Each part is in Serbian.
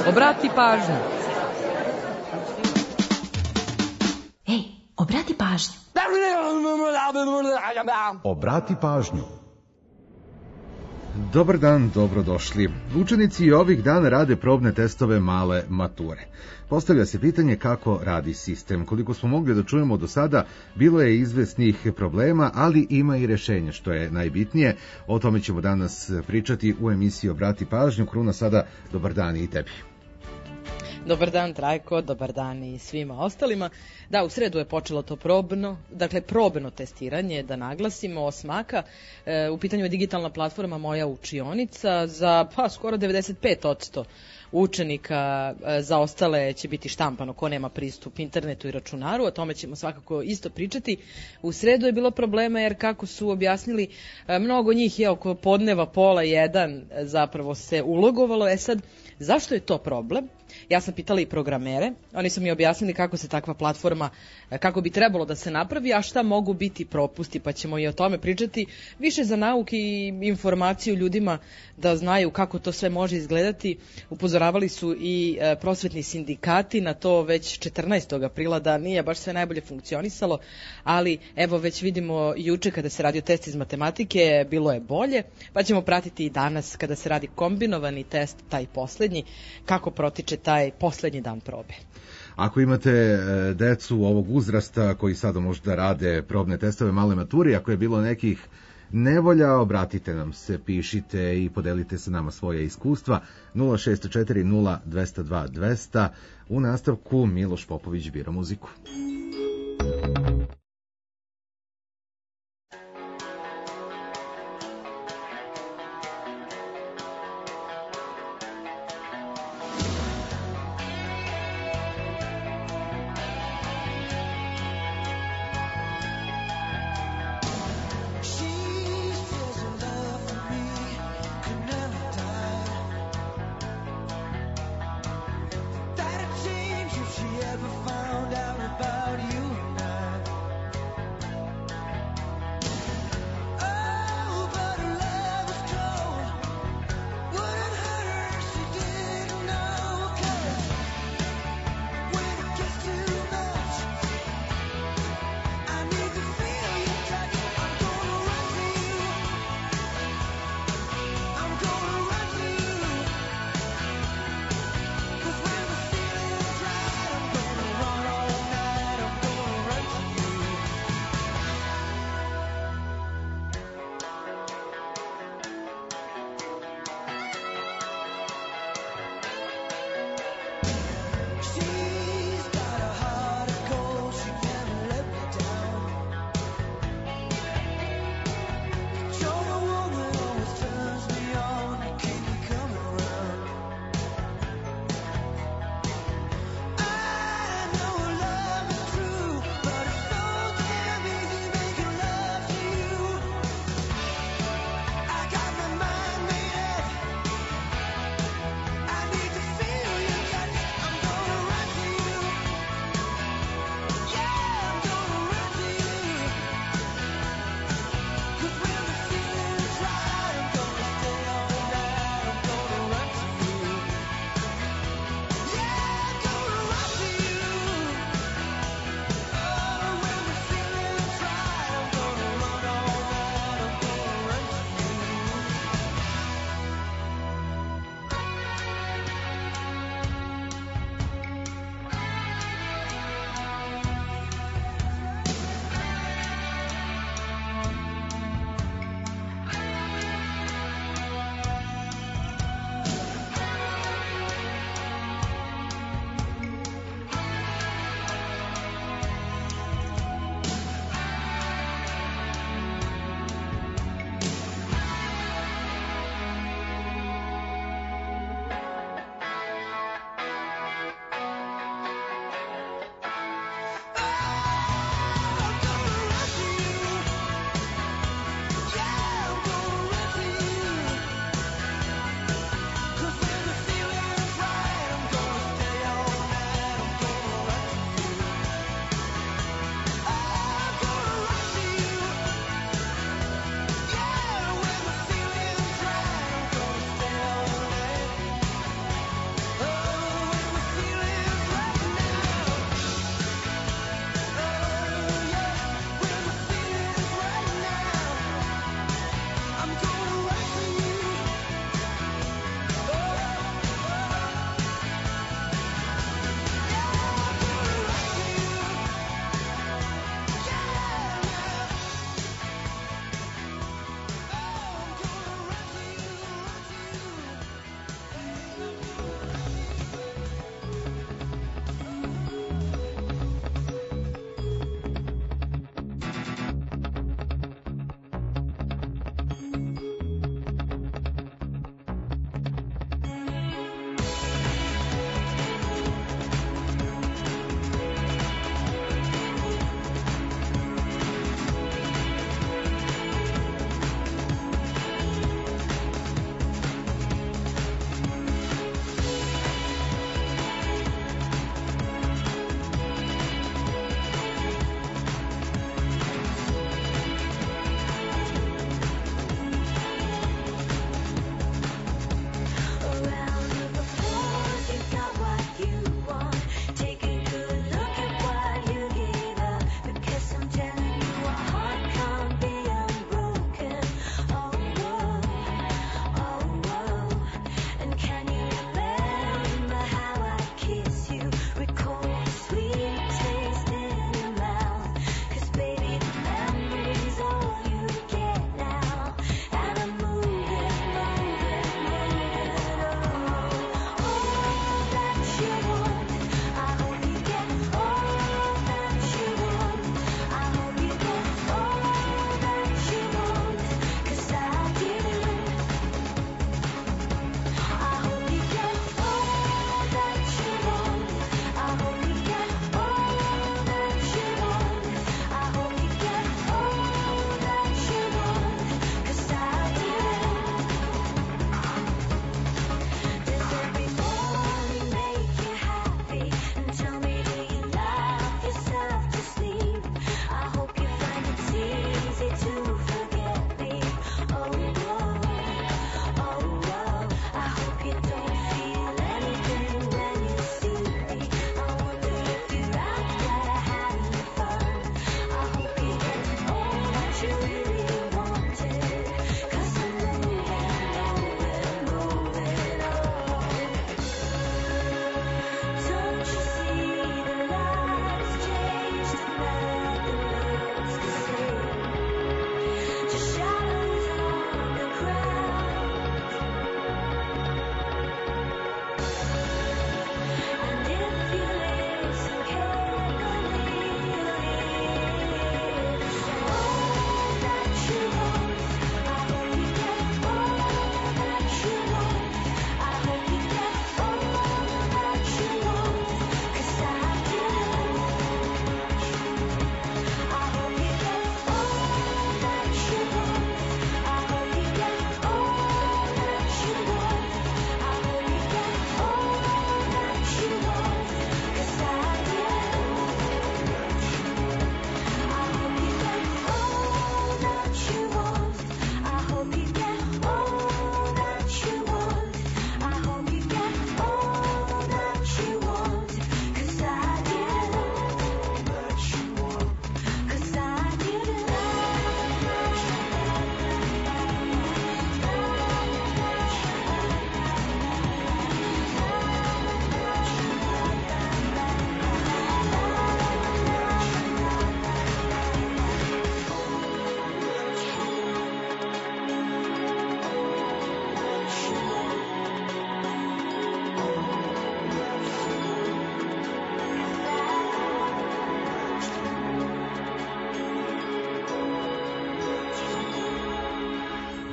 Obrati pažnju. Ej, obrati pažnju. Obrati pažnju. Dobar dan, dobrodošli. Učenici i ovih dana rade probne testove male mature. Postavlja se pitanje kako radi sistem. Koliko smo mogli da čujemo do sada, bilo je izvesnih problema, ali ima i rešenja, što je najbitnije. O tome ćemo danas pričati u emisiji Obrati pažnju. Kruna, sada dobar dan i tebi. Dobar dan, Trajko, dobar dan i svima ostalima. Da, u sredu je počelo to probno testiranje, da naglasimo, osmaka. U pitanju je digitalna platforma Moja učionica za skoro 95% učenika. Za ostale će biti štampano ko nema pristup internetu i računaru, o tome ćemo svakako isto pričati. U sredu je bilo problema jer kako su objasnili, mnogo njih je oko podneva 12:30 zapravo se ulogovalo. Sad, zašto je to problem? Ja sam pitala i programere, oni su mi objasnili kako se takva platforma, kako bi trebalo da se napravi, a šta mogu biti propusti, pa ćemo i o tome pričati. Više za nauku i informaciju ljudima da znaju kako to sve može izgledati. Upozoravali su i prosvetni sindikati na to već 14. aprila da nije baš sve najbolje funkcionisalo, ali evo već vidimo juče kada se radio test iz matematike, bilo je bolje, pa ćemo pratiti i danas kada se radi kombinovani test, taj poslednji, kako protiče taj poslednji dan probe. Ako imate decu ovog uzrasta koji sada možda rade probne testove male mature, ako je bilo nekih nevolja, obratite nam se, pišite i podelite sa nama svoje iskustva. 064 0202 200. U nastavku Miloš Popović bira muziku. Found out about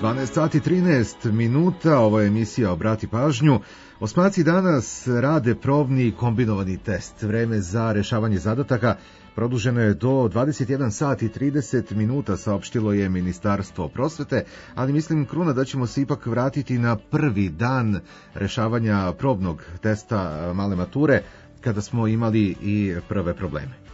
12 sati 13 minuta, ovo je emisija Obrati pažnju. Osmaci danas rade probni kombinovani test. Vreme za rešavanje zadataka produženo je do 21 sat i 30 minuta, saopštilo je Ministarstvo prosvete, ali mislim, Kruna, da ćemo se ipak vratiti na prvi dan rešavanja probnog testa male mature, kada smo imali i prve probleme.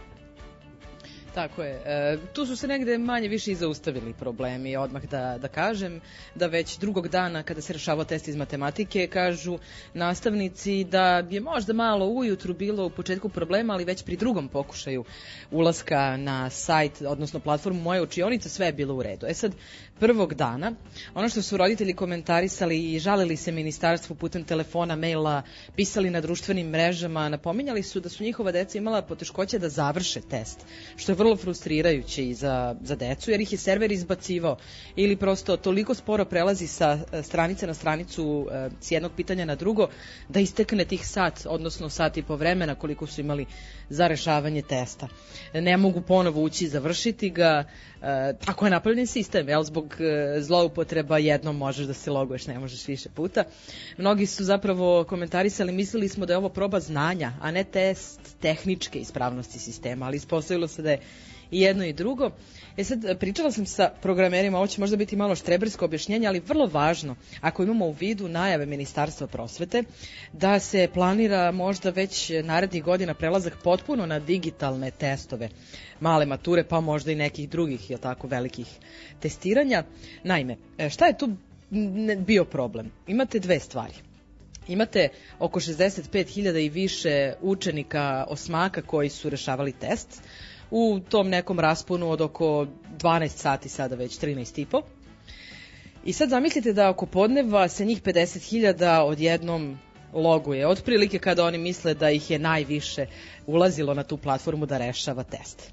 Tako je. Tu su se negde manje više i zaustavili problemi. Odmah da kažem da već drugog dana kada se rešavao test iz matematike kažu nastavnici da je možda malo ujutru bilo u početku problema, ali već pri drugom pokušaju ulaska na sajt, odnosno platformu Moja učionica, sve je bilo u redu. Sad, prvog dana, ono što su roditelji komentarisali i žalili se ministarstvu putem telefona, maila, pisali na društvenim mrežama, napominjali su da su njihova deca imala poteškoće da završe test, što je vrlo frustrirajuće i za decu, jer ih je server izbacivao ili prosto toliko sporo prelazi sa stranice na stranicu s jednog pitanja na drugo, da istekne tih sat, odnosno sat i po vremena koliko su imali za rešavanje testa. Ne mogu ponovo ući i završiti ga. Ako je napravljen sistem, zbog zloupotreba jednom možeš da se loguješ, ne možeš više puta. Mnogi su zapravo komentarisali, mislili smo da je ovo proba znanja, a ne test tehničke ispravnosti sistema, ali ispostavilo se da je i jedno i drugo. Sad, pričala sam sa programerima, ovo će možda biti malo štrebersko objašnjenje, ali vrlo važno, ako imamo u vidu najave Ministarstva prosvete, da se planira možda već narednih godina prelazak potpuno na digitalne testove male mature, pa možda i nekih drugih, velikih testiranja. Naime, šta je tu bio problem? Imate dve stvari. Imate oko 65.000 i više učenika osmaka koji su rešavali test, u tom nekom rasponu od oko 12 sati, sada već 13,5. I sad zamislite da oko podneva se njih 50.000 odjednom loguje, otprilike kada oni misle da ih je najviše ulazilo na tu platformu da rešava test.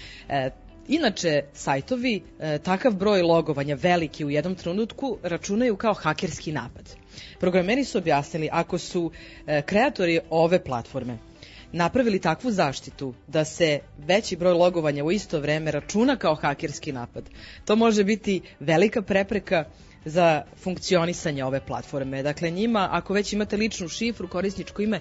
Inače, sajtovi takav broj logovanja veliki u jednom trenutku računaju kao hakerski napad. Programeri su objasnili, ako su kreatori ove platforme napravili takvu zaštitu da se veći broj logovanja u isto vreme računa kao hakerski napad, to može biti velika prepreka za funkcionisanje ove platforme. Dakle, njima, ako već imate ličnu šifru, korisničko ime,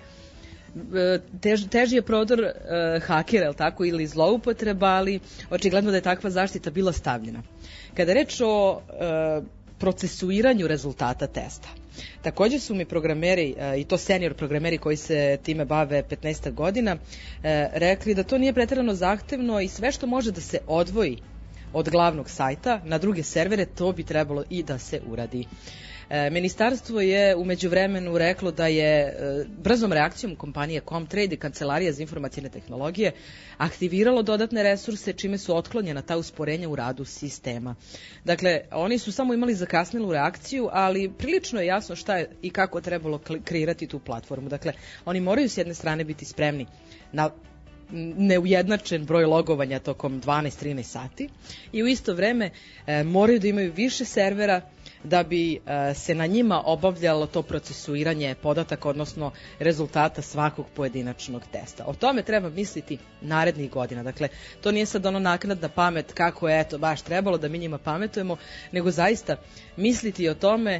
teži je prodor hakera, ili zloupotreba, ali očigledno da je takva zaštita bila stavljena. Kada je reč o procesuiranju rezultata testa, također su mi programeri, i to senior programeri koji se time bave 15 godina, rekli da to nije pretjerano zahtevno i sve što može da se odvoji od glavnog sajta na druge servere, to bi trebalo i da se uradi. Ministarstvo je u međuvremenu reklo da je brzom reakcijom kompanije Comtrade i Kancelarija za informacijne tehnologije aktiviralo dodatne resurse, čime su otklonjena ta usporenja u radu sistema. Dakle, oni su samo imali zakasnelu reakciju, ali prilično je jasno šta je i kako trebalo kreirati tu platformu. Dakle, oni moraju s jedne strane biti spremni na neujednačen broj logovanja tokom 12-13 sati i u isto vreme moraju da imaju više servera da bi se na njima obavljalo to procesuiranje podataka, odnosno rezultata svakog pojedinačnog testa. O tome treba misliti narednih godina. Dakle, to nije sad ono naknadna pamet kako je baš trebalo da mi njima pametujemo, nego zaista misliti o tome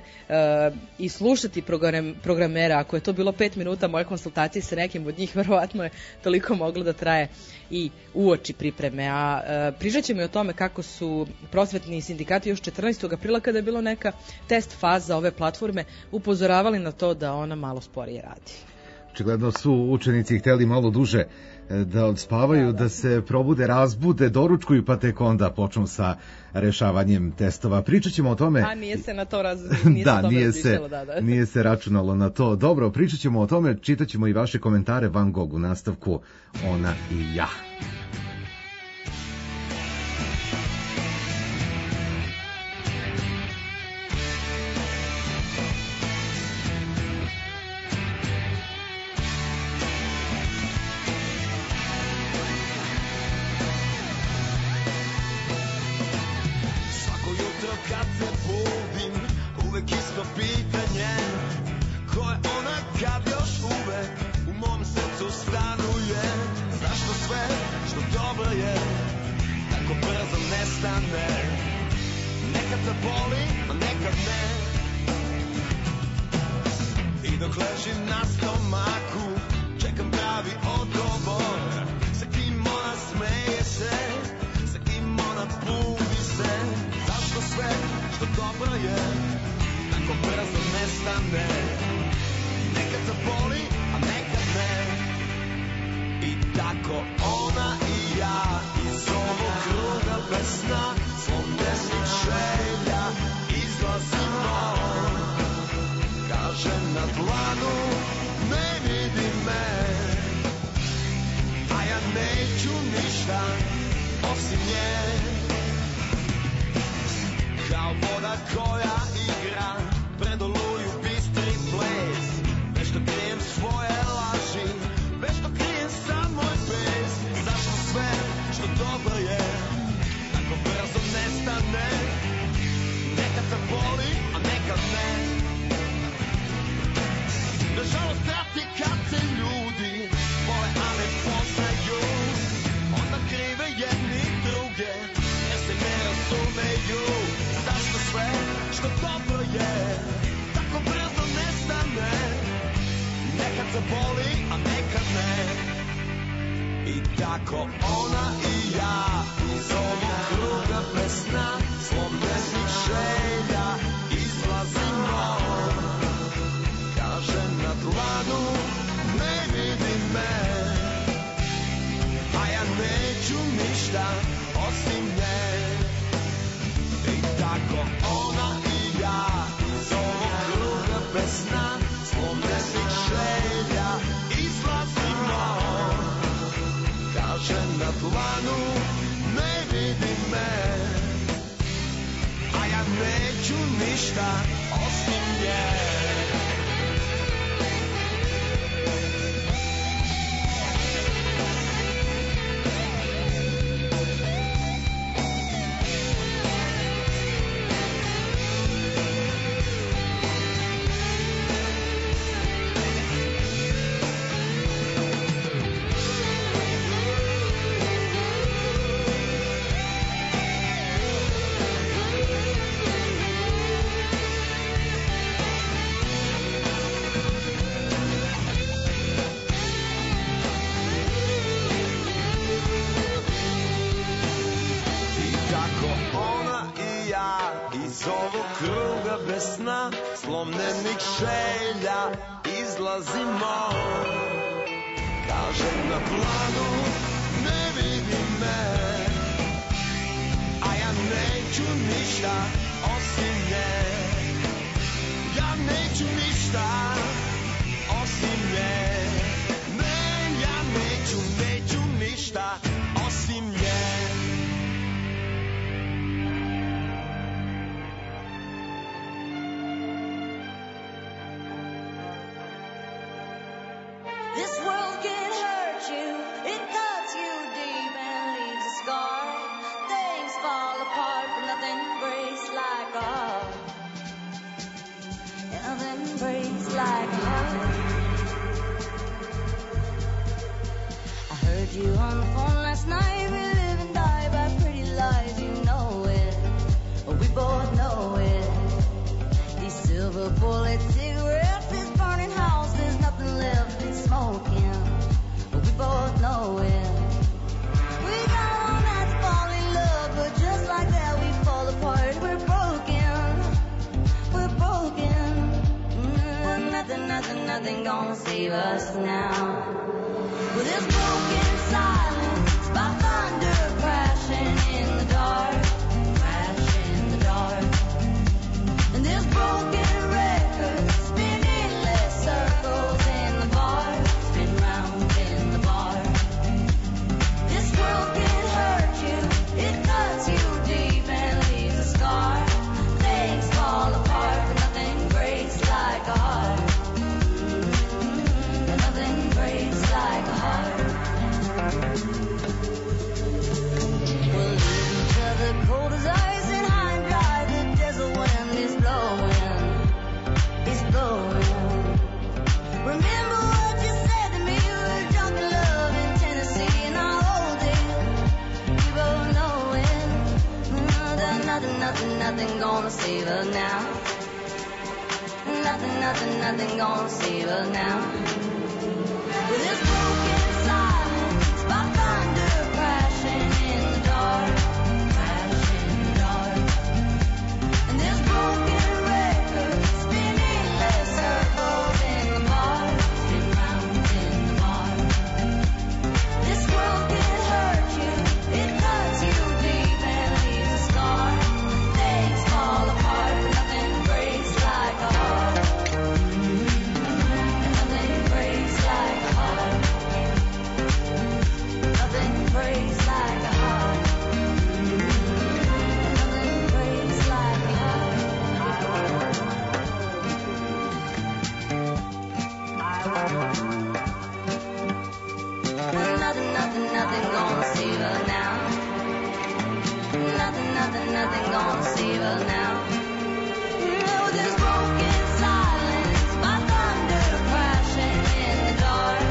i slušati programera. Ako je to bilo 5 minuta moje konsultacije sa nekim od njih, verovatno je toliko moglo da traje i uoči pripreme. A pričat ćemo i o tome kako su prosvetni sindikati još 14. aprila, kada je bilo neka test faza ove platforme, upozoravali na to da ona malo sporije radi. Očigledno su učenici hteli malo duže da odspavaju, da se probude, razbude, doručkuju, pa tek onda počnu sa rešavanjem testova. Pričat ćemo o tome... A nije se na to nije se računalo na to. Dobro, pričat ćemo o tome, čitat ćemo i vaše komentare Van Gogh u nastavku Ona i ja. Kad još uvek u mom srcu stanuje, zašto sve što I dok ležim na stomaku, čekam pravi odgovor. Sa kim ona smeje se, sa kim ona budi se. Zašto sve što dobro je tako brzo nestane? Nekad te boli, a nekad ne. I tako ona i ja iz ovog kruga bez sna, slom desnih želja izlazimo. Kaže na dlanu, ne vidi me, a ja neću ništa osim nje. Kao voda koja igra pred oluju bistri ples, nešto krijem svoje laži, nešto krijem sam moj bes. Zašto sve što dobro je tako brzo nestane? Nekad te boli, a nekad ne. Nažalost trati kad se ljudi vole, a ne poznaju. Onda krive jedni druge jer se ne razumeju. Zašto sve što dobro je tako brzo nestane? Nekad se boli, a nekad ne. I tako ona i ja iz ovog kruga bez sna, slom desnih želja izlazimo. Kaže na dlanu, ne vidi me, a ja neću ništa osim nje. I tako ona i ja iz ovog kruga bez sna, slom desnih želja izlazimo. Kaže na dlanu, ne vidi me, a ja neću ništa osim nje. Iz ovog kruga bez sna, slomljenih želja izlazimo. Kažem na planu, ne vidi me, a ja neću ništa osim nje. Ja neću ništa osim nje. Ne, ja neću ništa osim nje. You on the phone last night, we live and die by pretty lies, you know it, we both know it. These silver bullet cigarettes, this burning house, there's nothing left in smoking, we both know it. We got all night to fall in love, but just like that we fall apart, we're broken. Nothing gonna save us now. With this broken silence, by thunder crashing in the dark, and this broken record spinning endless circles in the bar, spin round in the bar. This world can hurt you, it cuts you deep and leaves a scar. Things fall apart, but nothing breaks like a heart. Nothing breaks like a heart. We'll leave each other cold as ice and high and dry. The desert wind is blowing, it's blowing. Remember what you said to me, we were drunk in love in Tennessee, and I'll hold it, we both know it. Nothing gonna save us now. Nothing gonna save her now. This broken silence by thunder crashing in the dark, and this broken record spinning less circles in the bar, spin round in the bar. This world can hurt you, it cuts you deep and leaves a scar. Things fall apart, but nothing breaks like a heart. Nothing breaks like a heart. Nothing breaks like a heart. Nothing breaks like a heart. Nothing gonna save her now. Nothing gonna save her now. With this broken silence, my thunder crashing in the dark,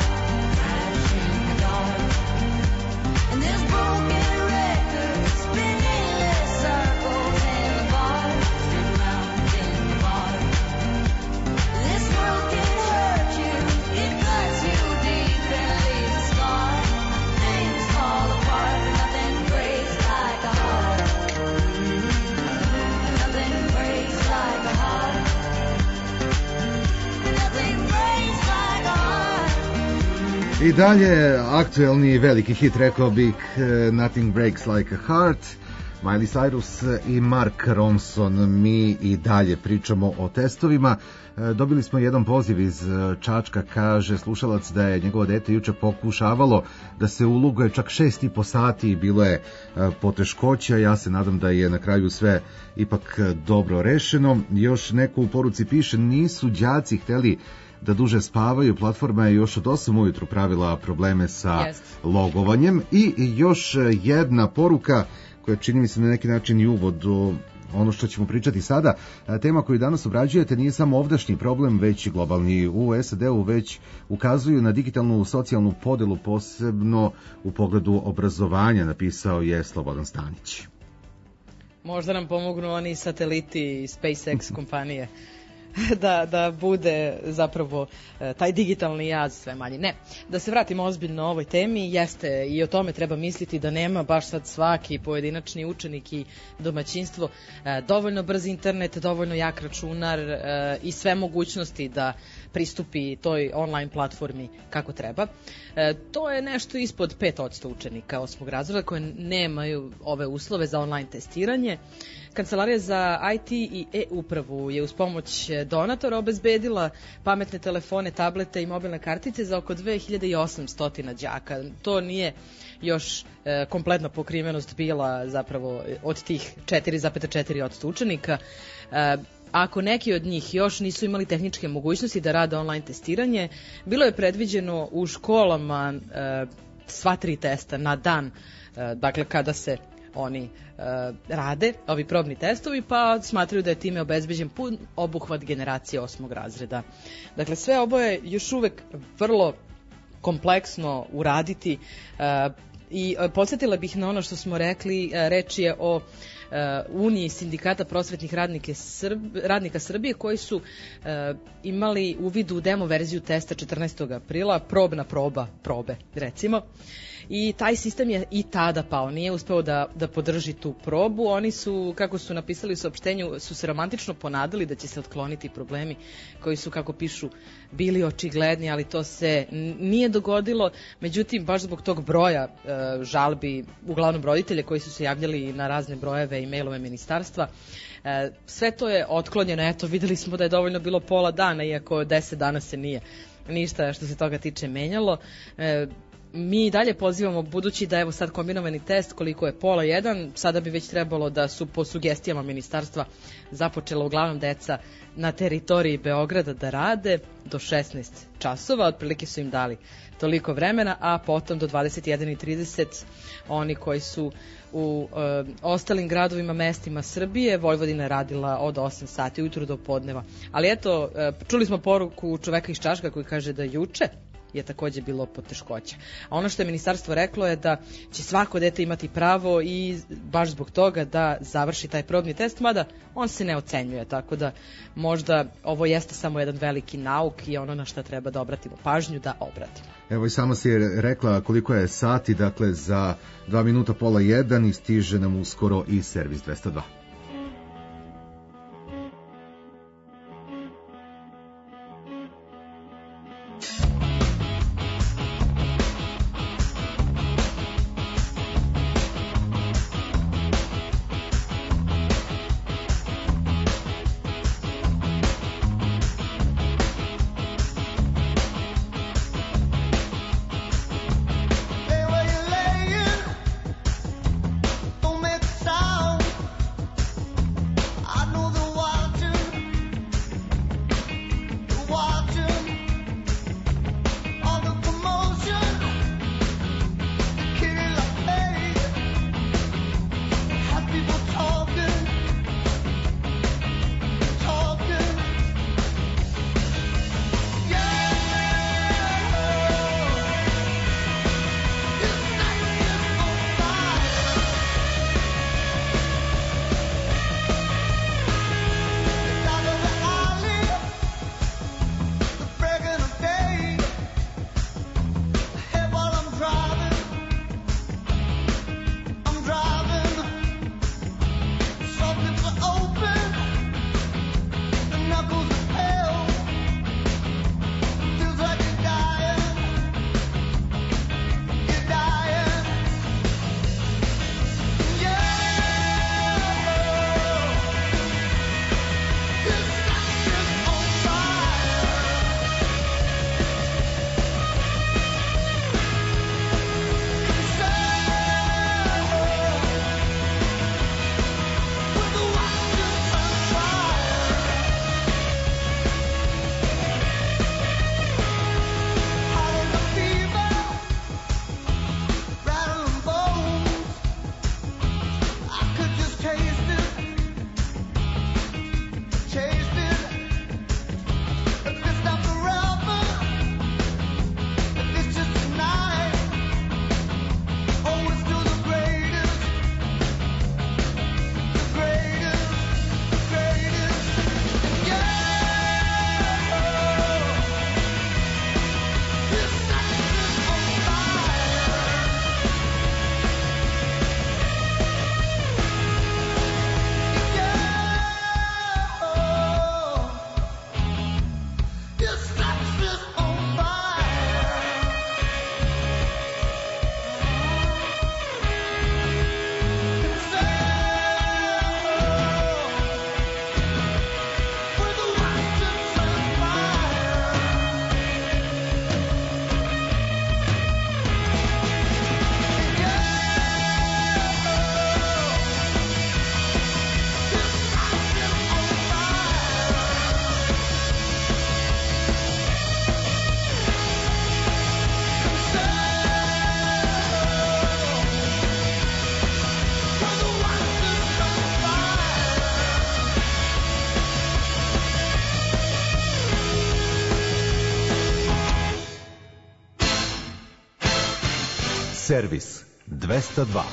and this broken record spinning less circles in the bar, spin round in the bar. This world can hurt you, it cuts you deep and leaves a scar. Things fall apart, but nothing breaks like a heart. Nothing breaks like a heart. Nothing breaks like a heart. I dalje aktuelni veliki hit, rekao bih, Nothing Breaks Like a Heart, Miley Cyrus i Mark Ronson. Mi i dalje pričamo o testovima. Dobili smo jedan poziv iz Čačka, kaže slušalac da je njegovo dete juče pokušavalo da se uluguje čak 6,5 sati i bilo je poteškoća. Ja se nadam da je na kraju sve ipak dobro rešeno. Još neko u poruci piše, nisu đaci hteli da duže spavaju, platforma je još od 8 ujutru pravila probleme sa logovanjem. I još jedna poruka koja čini mi se na neki način i uvod u ono što ćemo pričati sada. Tema koju danas obrađujete nije samo ovdašnji problem, već i globalni. U SAD-u već ukazuju na digitalnu socijalnu podelu, posebno u pogledu obrazovanja, napisao je Slobodan Stanić. Možda nam pomognu oni sateliti SpaceX kompanije da bude zapravo taj digitalni jaz sve manji. Ne, da se vratimo ozbiljno o ovoj temi, jeste i o tome treba misliti da nema baš sad svaki pojedinačni učenik i domaćinstvo dovoljno brz internet, dovoljno jak računar i sve mogućnosti da pristupi toj online platformi kako treba. To je nešto ispod 5% učenika 8. razreda koje nemaju ove uslove za online testiranje. Kancelarija za IT i e-upravu je uz pomoć donatora obezbedila pametne telefone, tablete i mobilne kartice za oko 2800 đaka. To nije još kompletna pokrivenost bila zapravo od tih 4,4% učenika. Ako neki od njih još nisu imali tehničke mogućnosti da rade online testiranje, bilo je predviđeno u školama sva 3 testa na dan, dakle kada se oni rade, ovi probni testovi, pa smatraju da je time obezbeđen pun obuhvat generacije 8. razreda. Dakle, sve ovo je još uvek vrlo kompleksno uraditi i podsjetila bih na ono što smo rekli, reč je o Uniji sindikata prosvetnih radnika Srbije koji su imali uvid u demo verziju testa 14. aprila, probna probe recimo, i taj sistem je i tada pao, nije uspeo da podrži tu probu. Oni su, kako su napisali u saopštenju, su se romantično ponadali da će se otkloniti problemi koji su, kako pišu, bili očigledni, ali to se nije dogodilo. Međutim, baš zbog tog broja žalbi, uglavnom roditelje koji su se javljali na razne brojeve i mailove ministarstva, sve to je otklonjeno. Eto, videli smo da je dovoljno bilo pola dana, iako 10 dana se nije ništa što se toga tiče menjalo. Mi dalje pozivamo, budući da evo sad kombinovani test koliko je 12:30, sada bi već trebalo da su po sugestijama ministarstva započela uglavnom deca na teritoriji Beograda da rade do 16 časova, otprilike su im dali toliko vremena, a potom do 21:30 oni koji su u ostalim gradovima, mestima Srbije. Vojvodina je radila od 8 sati ujutru do podneva. Ali eto, čuli smo poruku čoveka iz Čačka koji kaže da juče je takođe bilo poteškoća. A ono što je ministarstvo reklo je da će svako dete imati pravo i baš zbog toga da završi taj probni test, mada on se ne ocenjuje, tako da možda ovo jeste samo jedan veliki nauk i ono na šta treba da obratimo pažnju, da obratimo. Evo i sama si je rekla koliko je sati, dakle za 2 minuta pola 1 i stiže nam uskoro i servis 202. Servis 202.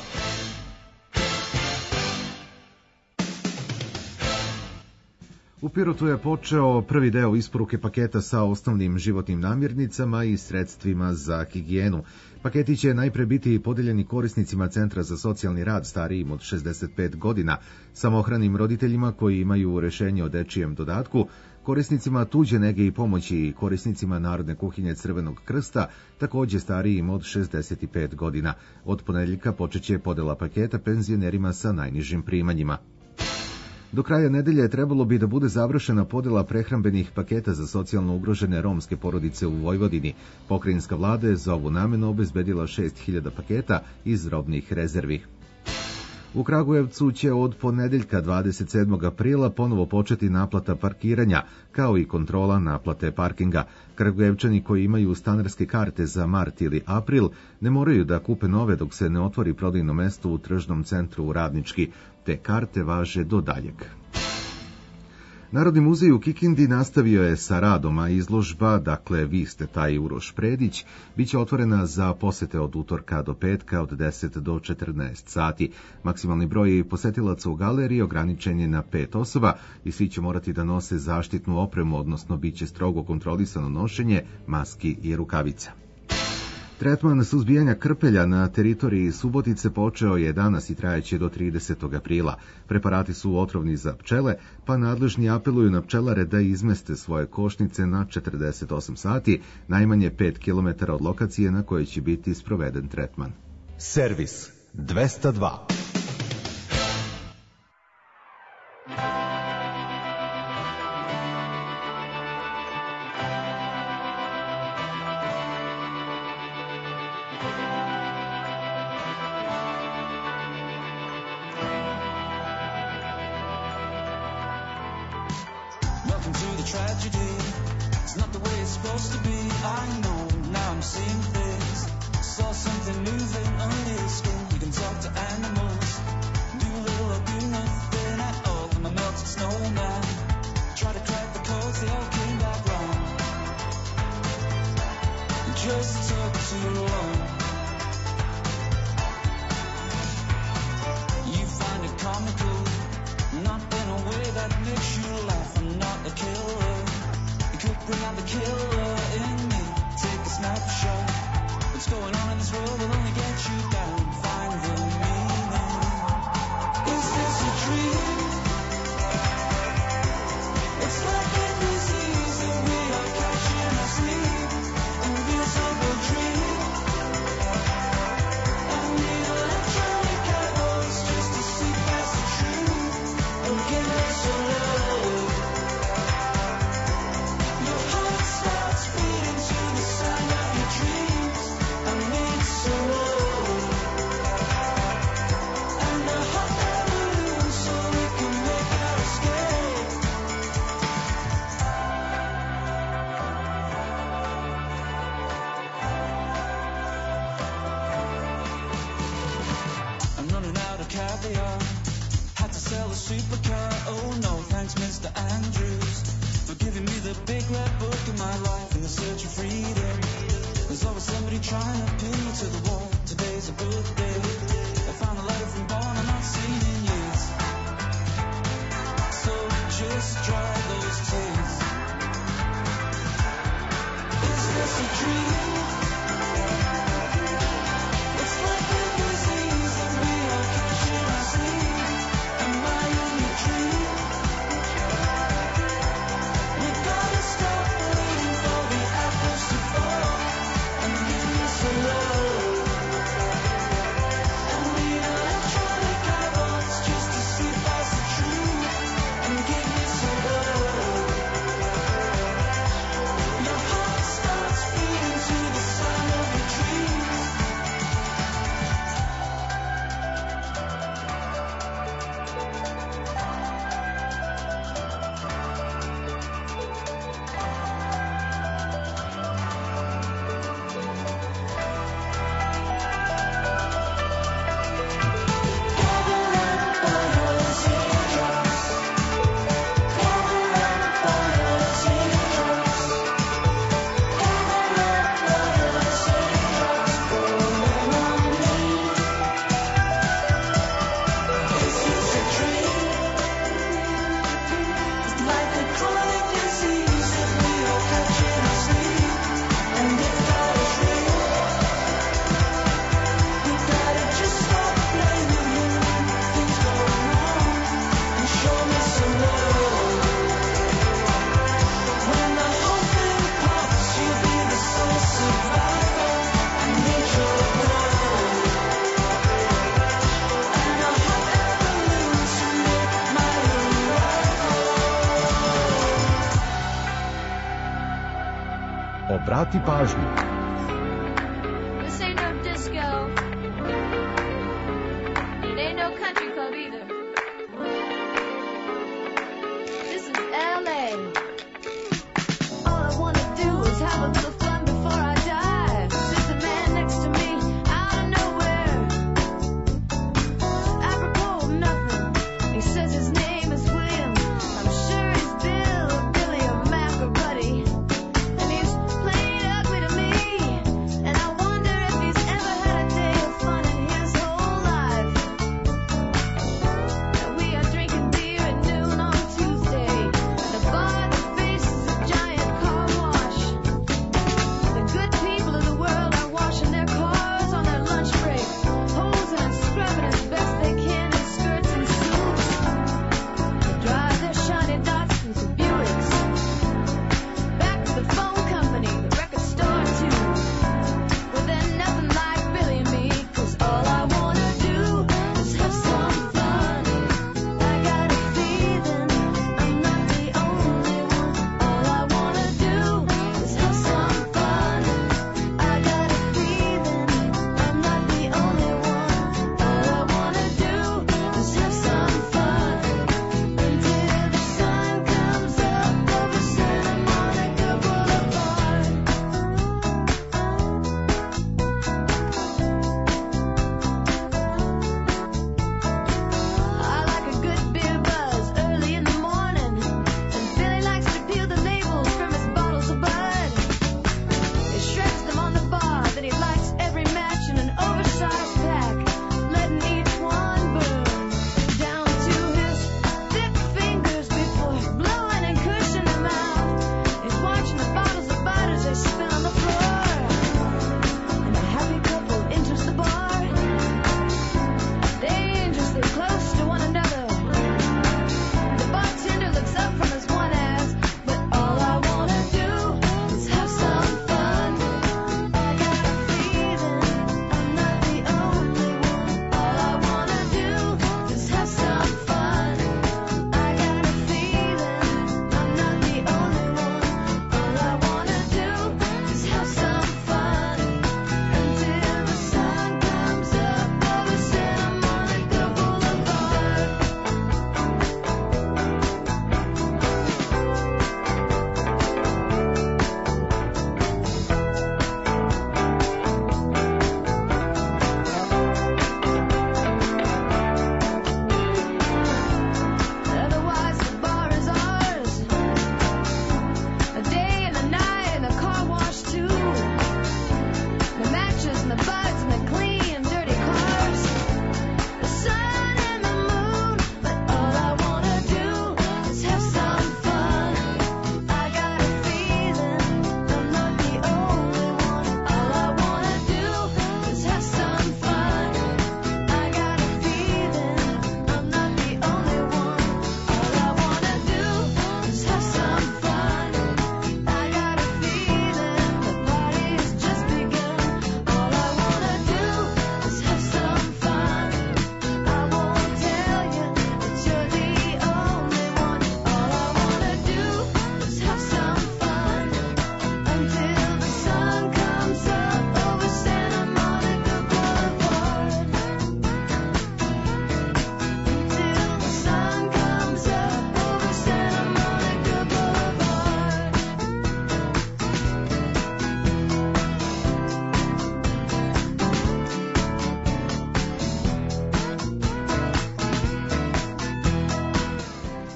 U Pirotu je počeo prvi deo isporuke paketa sa osnovnim životnim namirnicama i sredstvima za higijenu. Paketi će najpre biti podeljeni korisnicima Centra za socijalni rad starijim od 65 godina, samohranim roditeljima koji imaju rešenje o dečijem dodatku, korisnicima tuđe nege i pomoći i korisnicima Narodne kuhinje Crvenog krsta, takođe starijim od 65 godina. Od ponedeljka počeće podela paketa penzionerima sa najnižim primanjima. Do kraja nedelje trebalo bi da bude završena podela prehrambenih paketa za socijalno ugrožene romske porodice u Vojvodini. Pokrajinska vlada je za ovu namenu obezbedila 6.000 paketa iz robnih rezervi. U Kragujevcu će od ponedeljka 27. aprila ponovo početi naplata parkiranja, kao i kontrola naplate parkinga. Kragujevčani koji imaju stanarske karte za mart ili april ne moraju da kupe nove dok se ne otvori prodajno mesto u tržnom centru u Radnički. Te karte važe do daljeg. Narodni muzej u Kikindi nastavio je sa radom, a izložba, dakle vi ste taj Uroš Predić, biće otvorena za posete od utorka do petka od 10 do 14 sati. Maksimalni broj posetilaca u galeriji ograničen je na 5 osoba i svi će morati da nose zaštitnu opremu, odnosno bit će strogo kontrolisano nošenje maski i rukavica. Tretman suzbijanja krpelja na teritoriji Subotice počeo je danas i trajeće do 30. aprila. Preparati su otrovni za pčele, pa nadležni apeluju na pčelare da izmeste svoje košnice na 48 sati, najmanje 5 km od lokacije na kojoj će biti sproveden tretman. Servis 202. Welcome to the tragedy. It's not the way it's supposed to be. I know, now I'm seeing things. Saw something moving under your skin. You can talk to animals. Do little or do nothing at all. I'm a melted snowman. Try to crack the codes, they all came back wrong. It just took too long. You find it comical, not in a way that makes you laugh. I'm not a killer. You could bring out the killer in me. Take a snapshot. What's going on in this world will only get you down. Find the meaning. Is this a dream? It's like a disease that we are catching our sleep. And feels like a dream. I need electronic eyeballs just to see past the truth and get us so low. Your heart starts beating to the sound of your dreams. I need so low. And a hot air balloon so we can make our escape. I'm running out of caviar. Had to sell a supercar. Oh no, thanks Mr. Andrews for giving me the big red book of my life in the search of freedom. There's always somebody trying to pin me to the wall. Today's a good day. I found a letter from Bonn I'm not seen in years. So just dry those tears. Is this a dream? It's like a disease that we are catching our sleep. Am I in a dream? We gotta stop waiting for the apples to fall and leave me so low. I need electronic eyeballs just to see past the truth and get me so low. Your heart starts beating to the sound of your dreams. It's like a chronic disease that we are catching our sleep, and it's got us real. We gotta just stop blaming him when things go wrong and show me some love. When the whole thing pops, you'll be the sole survivor. I need your love and a hot air balloon to make my arrival. Obrati pažnju. This ain't no disco. It ain't no country club either. This is LA. All I wanna do is have a little fun before I die. Sits a man next to me out of nowhere. Apropos of nothing. He says his name is William. I'm sure he's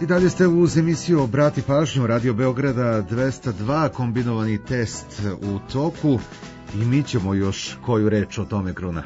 I dalje ste uz emisiju Obrati pažnju Radio Beograda 202, kombinovani test u toku i mi ćemo još koju reč o tome, Kruna.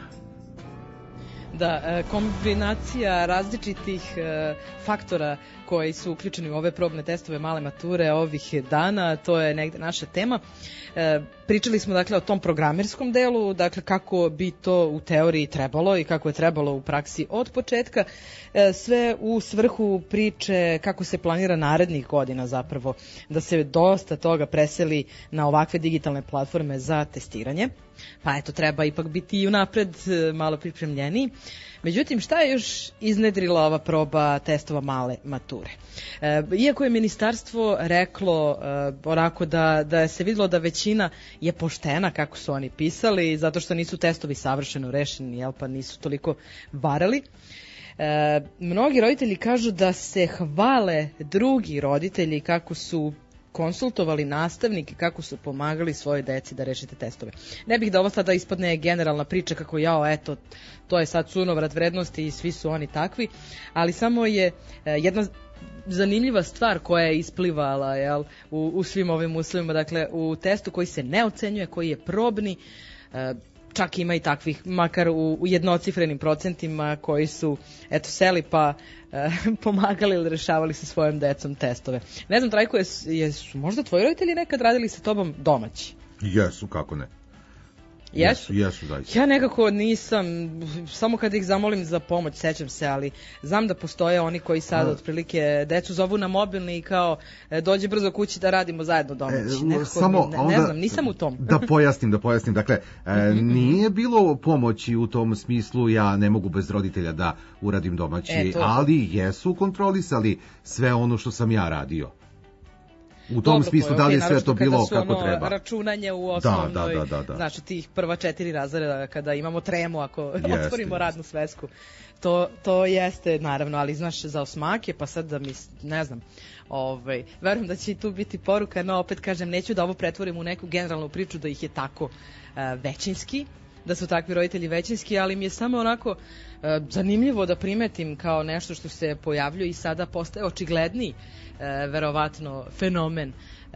Da, kombinacija različitih faktora koji su uključeni u ove probne testove male mature ovih dana, to je negde naša tema. Pričali smo dakle o tom programerskom delu, dakle kako bi to u teoriji trebalo i kako je trebalo u praksi od početka, sve u svrhu priče kako se planira narednih godina zapravo, da se dosta toga preseli na ovakve digitalne platforme za testiranje. Pa eto, treba ipak biti i unapred malo pripremljeniji. Međutim, šta je još iznedrila ova proba testova male mature? Iako je ministarstvo reklo onako da se vidjelo da većina je poštena kako su oni pisali, zato što nisu testovi savršeno rešeni, jel, pa nisu toliko varali. Mnogi roditelji kažu da se hvale drugi roditelji kako su konsultovali nastavnike, kako su pomagali svojoj deci da rešite testove. Ne bih da ovo sada ispadne generalna priča kako eto, to je sad sunovrat vrednosti i svi su oni takvi, ali samo je jedna zanimljiva stvar koja je isplivala, jel, u svim ovim uslovima, dakle u testu koji se ne ocenjuje, koji je probni, čak ima i takvih, makar u jednocifrenim procentima koji su eto seli pa pomagali ili rešavali sa svojom decom testove. Ne znam, Trajko, jesu možda tvoji roditelji nekad radili sa tobom domaći? Jesu, kako ne. Jesu, zaista. Ja nekako nisam, samo kad ih zamolim za pomoć, sećam se, ali znam da postoje oni koji sad otprilike decu zovu na mobilni i kao dođe brzo kući da radimo zajedno domaći. Ne znam, nisam u tom. Da pojasnim. Dakle, nije bilo pomoći u tom smislu, ja ne mogu bez roditelja da uradim domaći, ali jesu kontrolisali sve ono što sam ja radio. U tom smislu, da li je sve to bilo kako treba? Računanje u osnovnoj, da. Znači tih prva 4 razreda kada imamo tremu ako otvorimo radnu svesku. To jeste naravno, ali znaš, za osmake, pa sad da mi, ne znam, verujem da će i tu biti poruka, no opet kažem, neću da ovo pretvorim u neku generalnu priču da ih je tako većinski, da su takvi roditelji većinski, ali mi je samo onako zanimljivo da primetim kao nešto što se pojavljuje i sada postaje očigledniji verovatno fenomen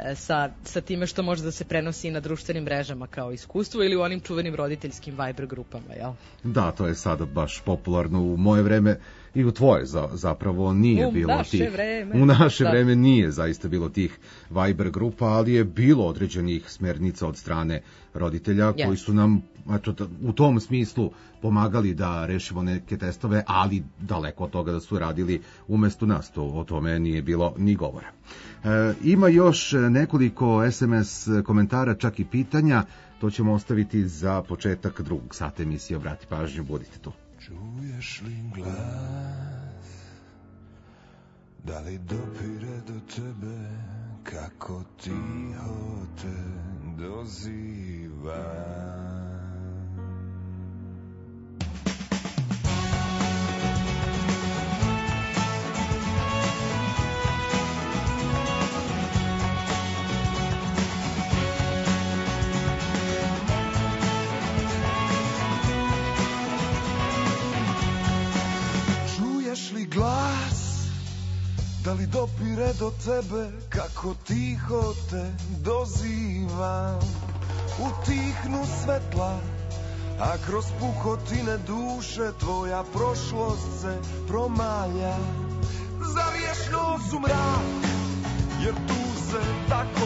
sa time što može da se prenosi i na društvenim mrežama kao iskustvo ili u onim čuvenim roditeljskim Viber grupama, jel? Da, to je sada baš popularno u moje vreme i u tvoje zapravo nije bilo tih. U naše vreme nije zaista bilo tih Viber grupa, ali je bilo određenih smernica od strane roditelja koji su nam u tom smislu pomagali da rešimo neke testove, ali daleko od toga da su radili umesto nas, o tome nije bilo ni govora. Ima još nekoliko SMS komentara, čak i pitanja, to ćemo ostaviti za početak drugog sata emisije. Obrati pažnju, budite tu. Čuješ li glas, da li dopire do tebe, kako tiho te doziva? Glas, da li dopire do tebe, kako tiho te doziva? Utihnu svetla, a kroz pukotine duše tvoja prošlost se promalja. Zaviješ nos u mrak, jer tu se tako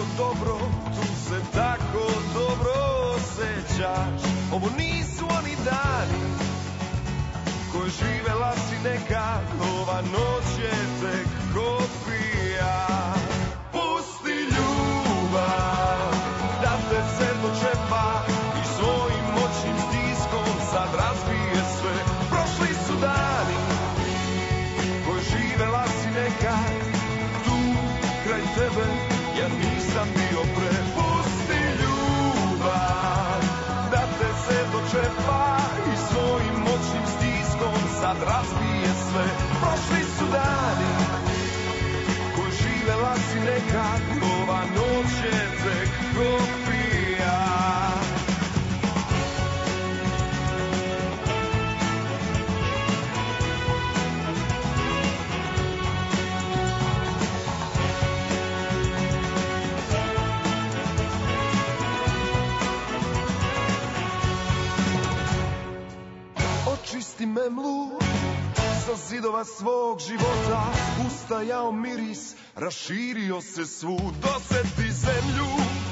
dobro osjećaš. Ovo nisu oni dani koje živela si nekad, ova noć je tek kopija. Pusti ljubav da te se dočepa i svojim moćnim stiskom sad razbije sve. Prošli su dani koje živela si nekad, tu kraj tebe ja nisam bio pre. Pusti ljubav da te se dočepa i svojim moćnim stiskom sad razbije sve. Prošli su dani koji živela si nekad, ova noć je tek kopija. zemlju. Sa zidova svog života ustajao miris, raširio se svud. Doseti zemlju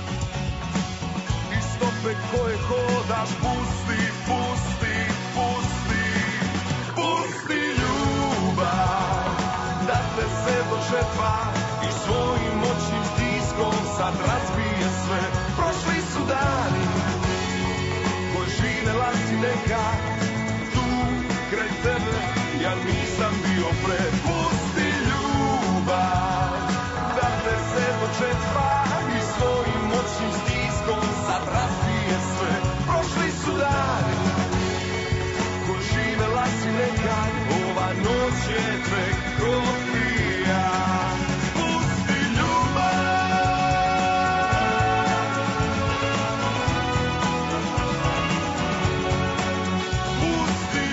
i stope koje hodaš, pusti, pusti, pusti, pusti ljubav, da te se dočepa i svojim moćnim stiskom sad razbije sve. Prošli su dani koji živela si nekad tu kraj tebe, ja nisam bio pre. Pusti ljubav, da te se dočepa i svojim moćnim stiskom sad razbije sve. Prošli su dani koji živela si nekad, ova noć je tek kopija. Pusti ljubav, pusti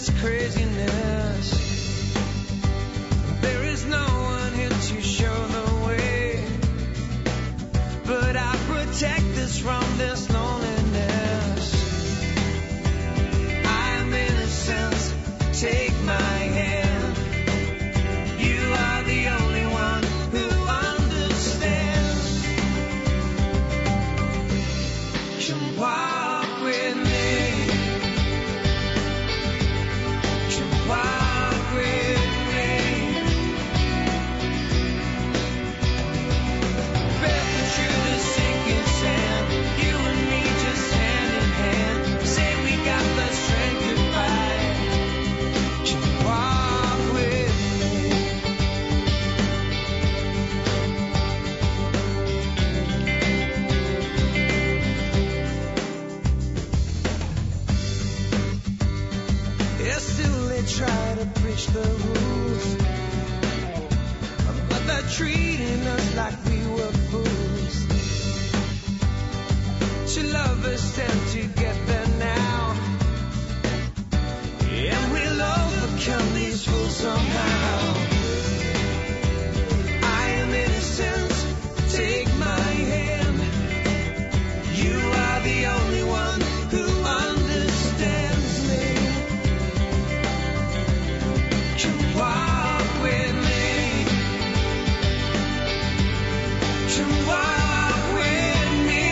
this craziness. There is no one here to show the way, but I protect us from this loneliness. I am innocence, take my hand. You are the only one who understands. Come walk with me. Come walk with me. Barefoot through the sinking sand, you and me just hand in hand. Say we got the strength to fight. Come walk with me. Yes, still they try to preach the rules, but they're treating us like we were fools. Should lovers tend to get there now, and we'll overcome these fools somehow. I am innocence, take my hand. You are the only one who understands me. Come walk with me. Come walk with me.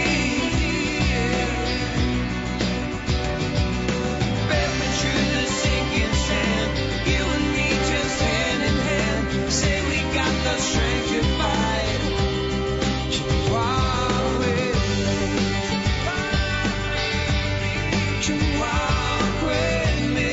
Barefoot through the sinking sand, you and me just hand in hand. Say we got the strength to fight. Come walk with me. Come walk with me.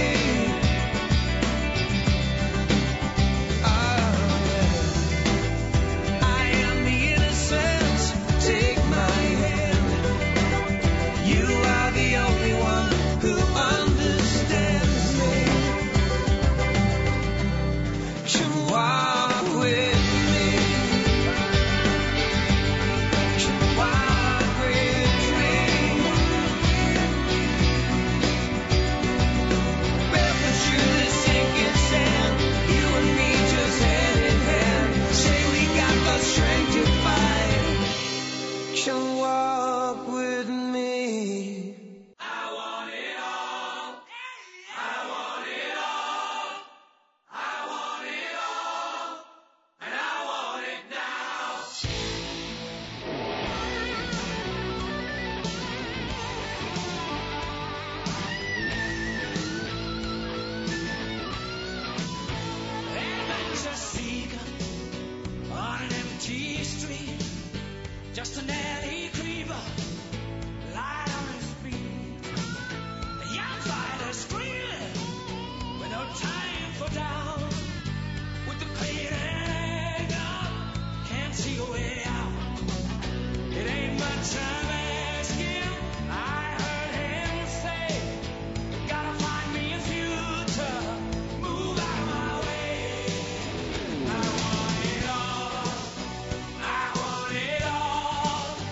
I am the innocence, take my hand. You are the only one who understands me. Come walk with me. Come walk with me. Barefoot through the sinking sand, you and me just hand in hand. Say we got the strength to fight. Come walk with me. I want it all. I want it all. I want it all. And I want it now. Adventure seeker on an empty street, just an alley creeper, light on his feet. A young fighter screaming with no time for doubt, with the pain hang up, can't see a way out. It ain't much I'm asking, I heard him say, gotta find me a future, move out of my way. I want it all, I want it all.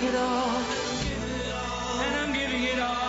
it all, and I'm giving it all.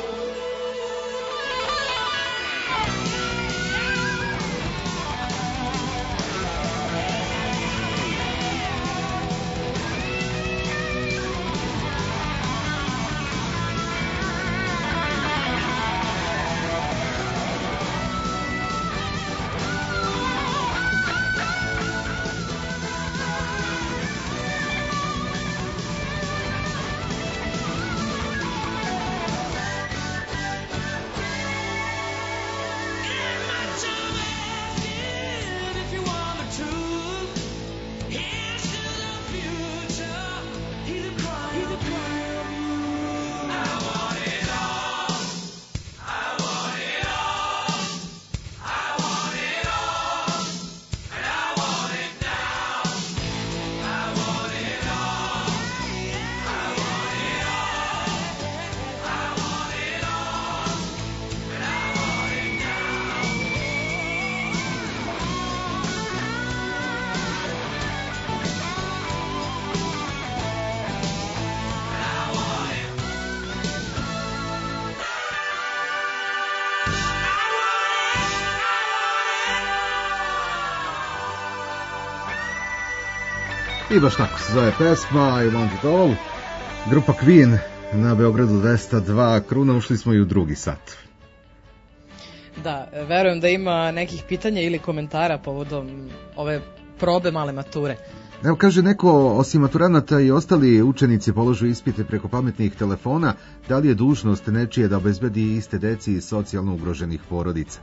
I baš tako se zove pesma I Want It All. Grupa Queen na Beogradu 202. Kruna, ušli smo i u drugi sat. Da, verujem da ima nekih pitanja ili komentara povodom ove probe male mature. Evo kaže neko, osim maturanata i ostali učenici položu ispite preko pametnih telefona, da li je dužnost nečije da obezbedi iste deci iz socijalno ugroženih porodica?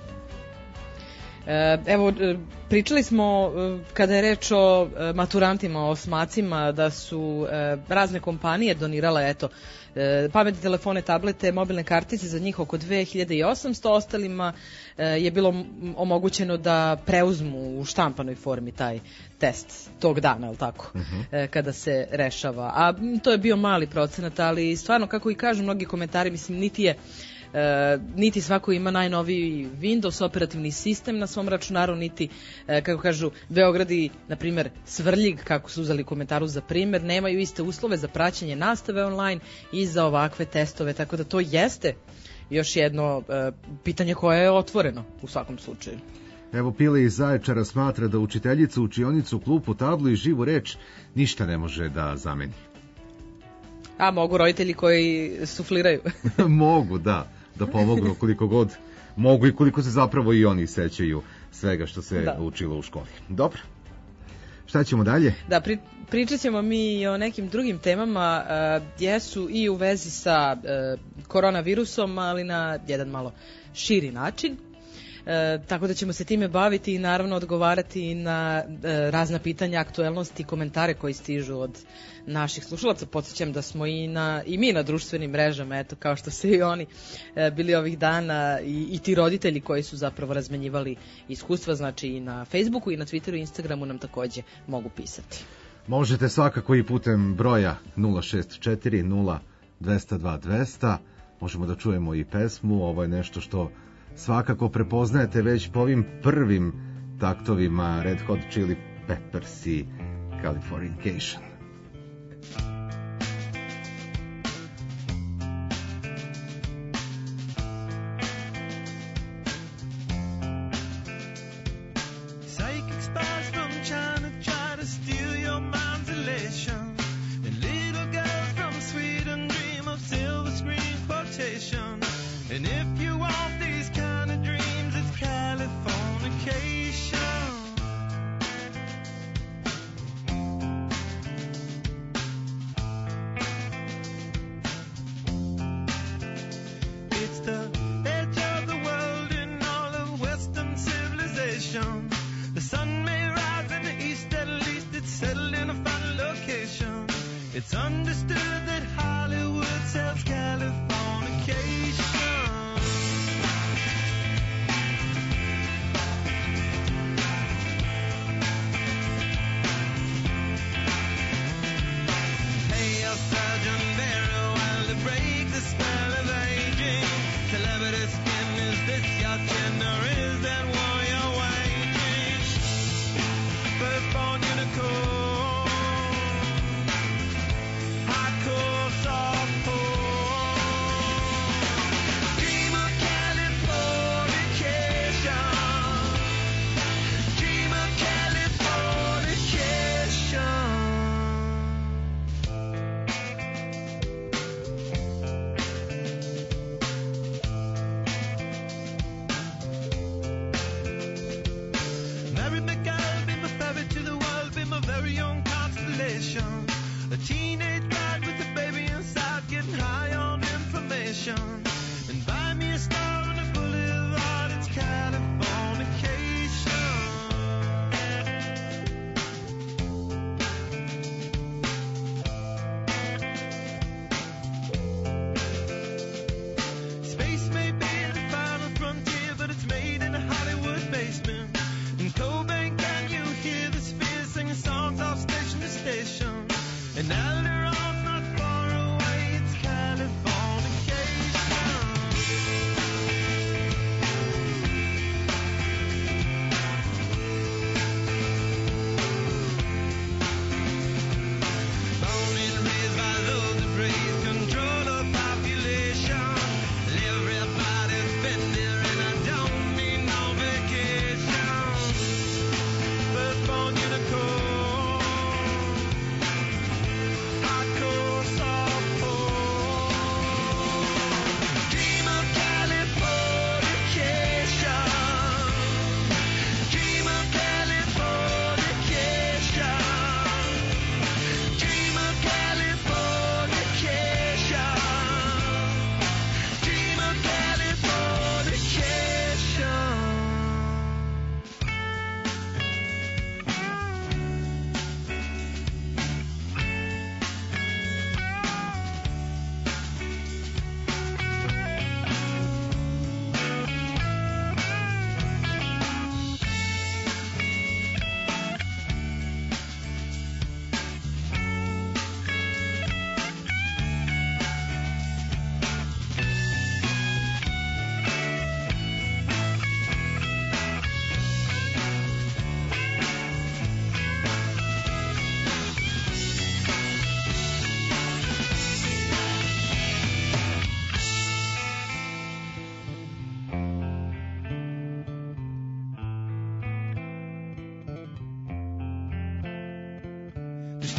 Evo, pričali smo kada je reč o maturantima, o osmacima, da su razne kompanije donirale, eto, pametne telefone, tablete, mobilne kartice za njih oko 2800, ostalima je bilo omogućeno da preuzmu u štampanoj formi taj test tog dana, je li tako, kada se rešava. A to je bio mali procenat, ali stvarno, kako i kažu mnogi komentari, mislim, niti svako ima najnoviji Windows operativni sistem na svom računaru, niti, kako kažu, Beograd i, na primjer, Svrljig, kako su uzeli komentaru za primjer, nemaju iste uslove za praćenje nastave online i za ovakve testove, tako da to jeste još jedno pitanje koje je otvoreno u svakom slučaju. Evo, Pile iz Zaječara smatra da učiteljica učionicu, klupu, tablu i živu reč ništa ne može da zameni. A mogu roditelji koji sufliraju? Mogu, da pomognu koliko god mogu i koliko se zapravo i oni sećaju svega što se učilo u školi. Dobro, šta ćemo dalje? Da, pričat ćemo mi i o nekim drugim temama, jesu i u vezi sa koronavirusom, ali na jedan malo širi način. Tako da ćemo se time baviti i naravno odgovarati na razna pitanja, aktuelnosti i komentare koji stižu od naših slušalaca. Podsjećam da smo i mi na društvenim mrežama, eto, kao što se i oni bili ovih dana, i ti roditelji koji su zapravo razmenjivali iskustva, znači i na Facebooku i na Twitteru i Instagramu nam takođe mogu pisati. Možete svakako i putem broja 064 0202 200. Možemo da čujemo i pesmu, ovo je nešto što svakako prepoznajete već po ovim prvim taktovima Red Hot Chili Peppers i Californication. Psychic spies from China try to steal your mind's elation, and little girls from Sweden dream of silver screen quotation. And if you want these kind of dreams, it's Californication. It's the edge of the world in all of Western civilization. The sun may rise in the east, at least it's settled in a final location. It's understood that Hollywood sells Californication. High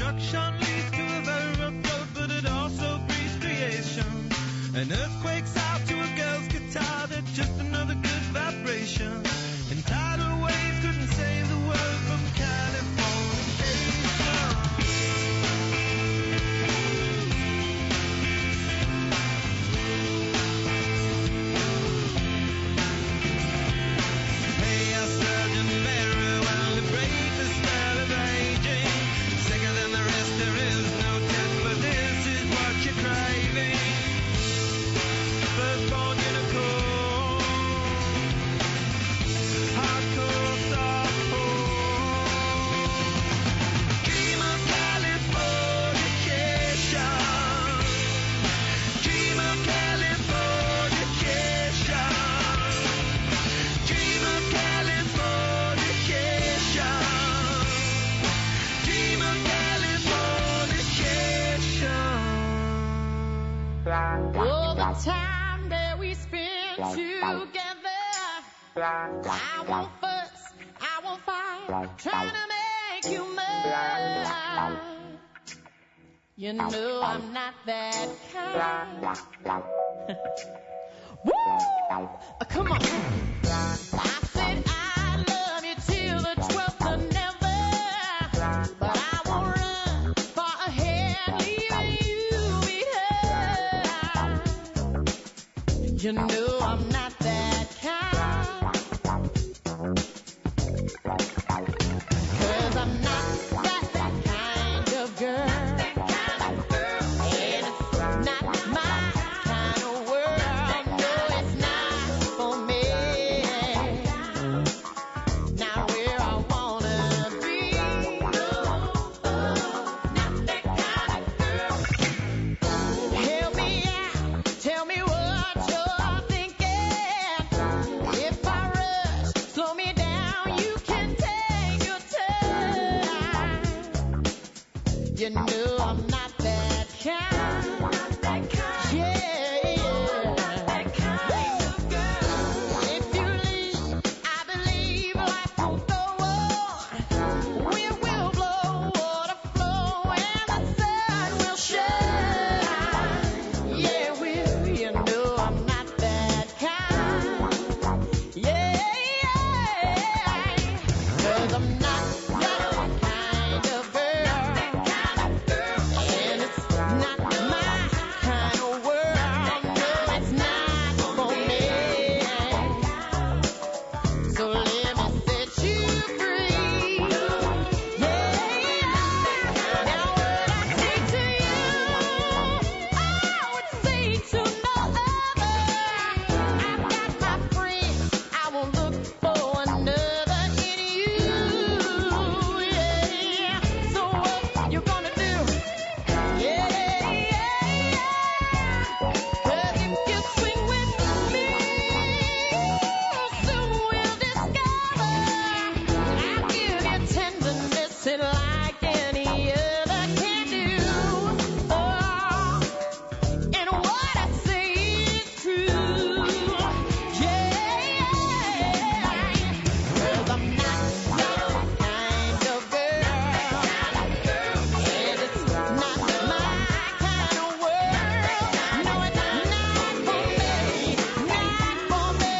destruction leads to a very rough road, but it also breeds creation. An earthquake's out to a girl's guitar, they're just another good vibration. And tidal waves couldn't save the world from Californication. Hey, our surgeon very well, the break the spell of aging. Sicker than the rest, there is no test, but this is what you're craving. Firstborn unicorn, hardcore softcore. Dream of Californication. Dream of Californication. Dream of Californication. Dream of Californication. All the time that we spend together, I won't fuss, I won't fight, trying to make you mine. You know I'm not that kind. Woo! Come on. I said I love you till the 12th of never, but I won't run far ahead, leaving you behind. You know I'm not that kind. 'Cause I'm not that kind of girl. And it's not my kind of world. No, it's not for me. Not where I wanna be. No, not that kind of girl. Help me out, tell me what you're thinking. If I rush, slow me down, you can take your time. You know I'm not that kind. Yeah, if you leave, I believe life will go on. Wind will blow, water flow, and the sun will shine. Yeah, will, you know I'm not that kind. Yeah, 'cause I'm not that kind of girl. And it's not my kind of world. No, it's not for me. So let me set you free. Yeah. Now what I say to you, I would say to no other. I've got my friends, I won't look for another in you. Yeah. So what you gonna do? Yeah. 'Cause if you swing with me, soon we'll discover I'll give you tenderness and like any other can do. Oh, and what I say is true. Yeah. 'Cause I'm not that kind of girl. And it's not my kind of world. No, it's not for me. Not for me.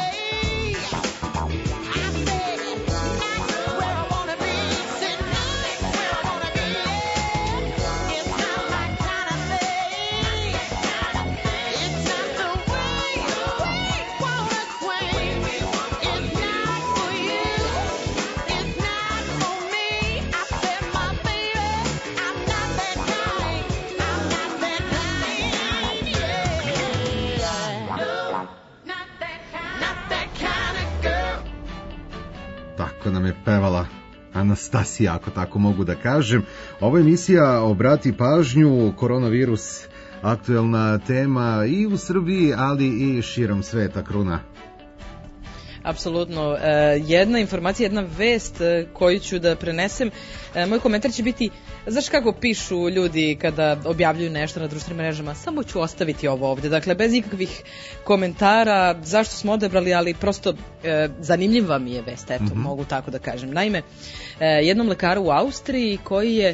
I said not where I wanna be. Said not where I wanna be. It's not my kind of thing. It's not the way we wanna swing. It's not for you. It's not for me. I said, my baby, I'm not that kind. I'm not that kind. Yeah. No, not that kind of girl. Tako nam je pevala Anastasija, ako tako mogu da kažem. Ova emisija Obrati pažnju, koronavirus, aktuelna tema i u Srbiji, ali i širom sveta, Kruna. Apsolutno. Jedna informacija, jedna vest koju ću da prenesem. Moj komentar će biti, znaš kako pišu ljudi kada objavljuju nešto na društvenim mrežama, samo ću ostaviti ovo ovde. Dakle, bez ikakvih komentara, zašto smo odebrali, ali prosto zanimljiva mi je vest, eto, mogu tako da kažem. Naime, jednom lekaru u Austriji koji je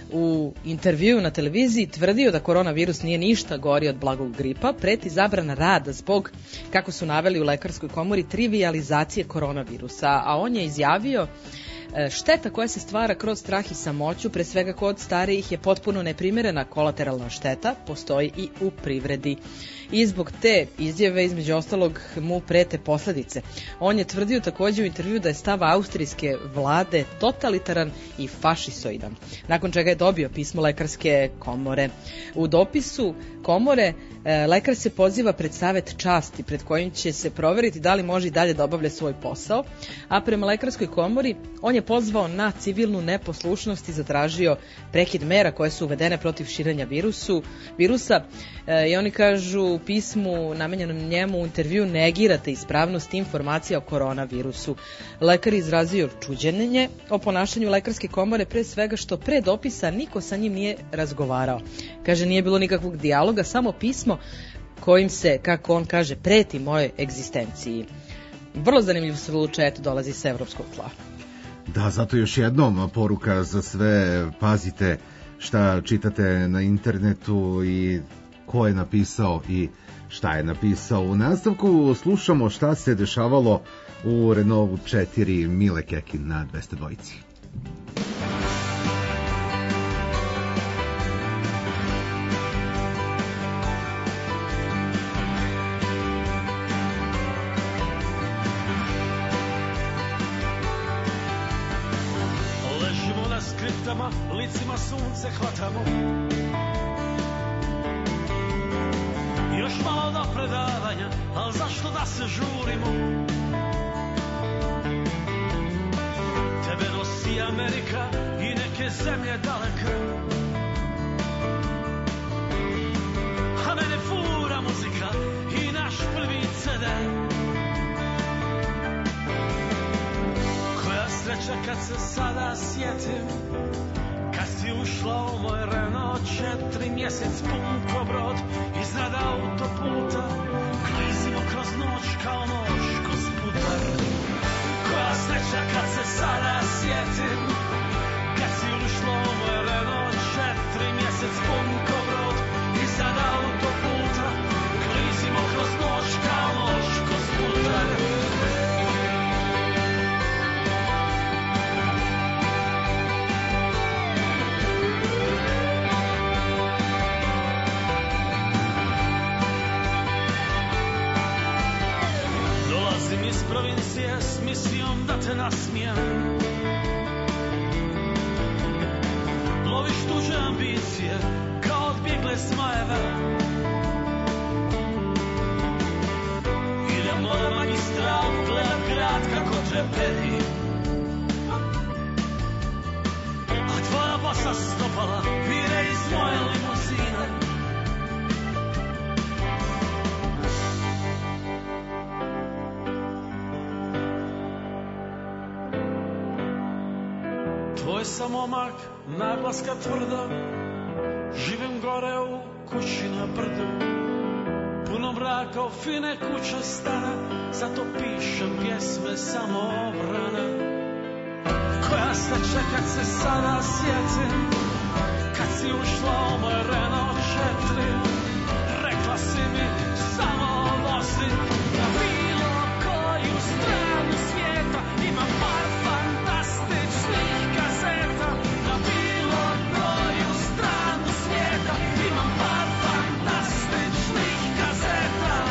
u intervjuu na televiziji tvrdio da koronavirus nije ništa gori od blagog gripa, preti zabrana rada zbog, kako su naveli u lekarskoj komori, trivijalizacije koronavirusa, a on je izjavio: šteta koja se stvara kroz strah i samoću, pre svega kod starijih, je potpuno neprimerena kolateralna šteta, postoji i u privredi. I zbog te izjave, između ostalog, mu prete posledice. On je tvrdio takođe u intervju da je stav austrijske vlade totalitaran i fašisoidan, nakon čega je dobio pismo lekarske komore. U dopisu komore lekar se poziva pred savet časti, pred kojim će se proveriti da li može i dalje da obavlja svoj posao, a prema lekarskoj komori on je pozvao na civilnu neposlušnost i zatražio prekid mera koje su uvedene protiv širenja virusa. I oni kažu u pismu namenjenom njemu u intervju: negirate ispravnost informacija o koronavirusu. Lekar izrazio čuđenje o ponašanju lekarske komore, pre svega što pre dopisa niko sa njim nije razgovarao. Kaže, nije bilo nikakvog dijaloga, samo pismo kojim se, kako on kaže, preti mojoj egzistenciji. Vrlo zanimljiv slučaj, eto, dolazi sa evropskog tla. Da, zato još jednom poruka za sve: pazite šta čitate na internetu i ko je napisao i šta je napisao. U nastavku slušamo šta se dešavalo u Renaultu 4 Mile Kekin na 202. Ležimo na skriptama, licima sunce hvatamo. Još malo do predavanja, al zašto da se žurimo? Tebe nosi Amerika i neke zemlje daleka, a mene fura muzika i naš prvi CD. Koja sreća kad se sada sjetim, kad si ušla u moj Renault 4, mjesec pun ko brod iznad autoputa, klizimo kroz noć kao noć ko sputar. Koja sreća kad se sada sjetim, kad si ušla u moj Renault 4, mjesec pun ko brod iznad autoputa, klizimo kroz noć kao noć ko sputar. Iz provincije s misijom da te nasmijem, loviš tuđe ambicije kao odbjegle smajeve. Idemo na magistralu, gledam grad kako treperi, a tvoja bosa stopala vire iz moje limuzine. Tvoj sam momak, naglaska tvrda, živim gore u kući na brdu, puno mraka u fine kuće stane, zato pišem pjesme samoobrane. Koja sreća kad se sada sjetim, kad si ušla u moj Renault 4, rekla si mi samo vozi na bilo koju stranu svijeta, ima par fantastičnih kazeta. Na bilo koju stranu svijeta imam par fantastičnih kazeta.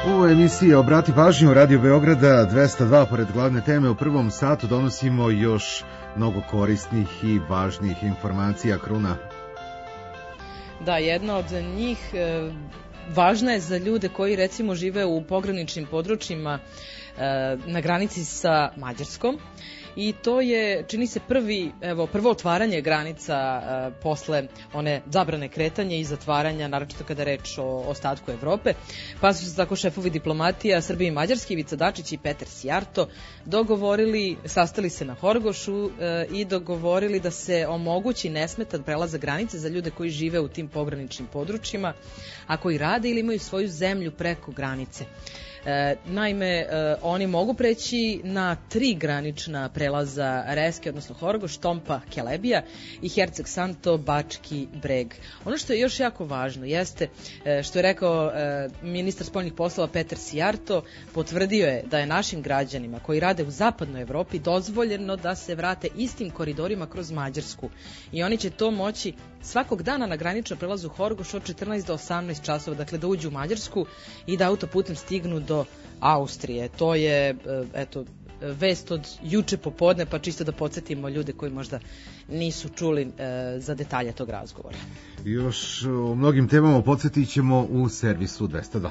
U emisiji Obrati pažnju Radio Beograda 202 pored glavne teme u prvom satu donosimo još mnogo korisnih i važnih informacija. Kruna. Da, jedna od njih važna je za ljude koji recimo žive u pograničnim područjima na granici sa Mađarskom. I to je, čini se, prvo otvaranje granica posle one zabrane kretanja i zatvaranja, naročito kada je reč o ostatku Evrope. Pa su se tako šefovi diplomatija Srbije i Mađarske, Ivica Dačić i Peter Sijarto, sastali se na Horgošu i dogovorili da se omogući nesmetan prelazak granice za ljude koji žive u tim pograničnim područjima, a koji rade ili imaju svoju zemlju preko granice. Naime, oni mogu preći na 3 granična prelaza Reske, odnosno Horgoš, Tompa, Kelebija i Herceg Santo, Bački Breg. Ono što je još jako važno jeste, što je rekao ministar spoljnih poslova Peter Sijarto, potvrdio je da je našim građanima koji rade u zapadnoj Evropi dozvoljeno da se vrate istim koridorima kroz Mađarsku. I oni će to moći svakog dana na graničnom prelazu Horgoš od 14 do 18 časova, dakle da uđu u Mađarsku i da autoputem stignu do Austrije. To je, vest od juče popodne, pa čisto da podsjetimo ljude koji možda nisu čuli za detalje tog razgovora. Još o mnogim temama podsjetit ćemo u servisu 202.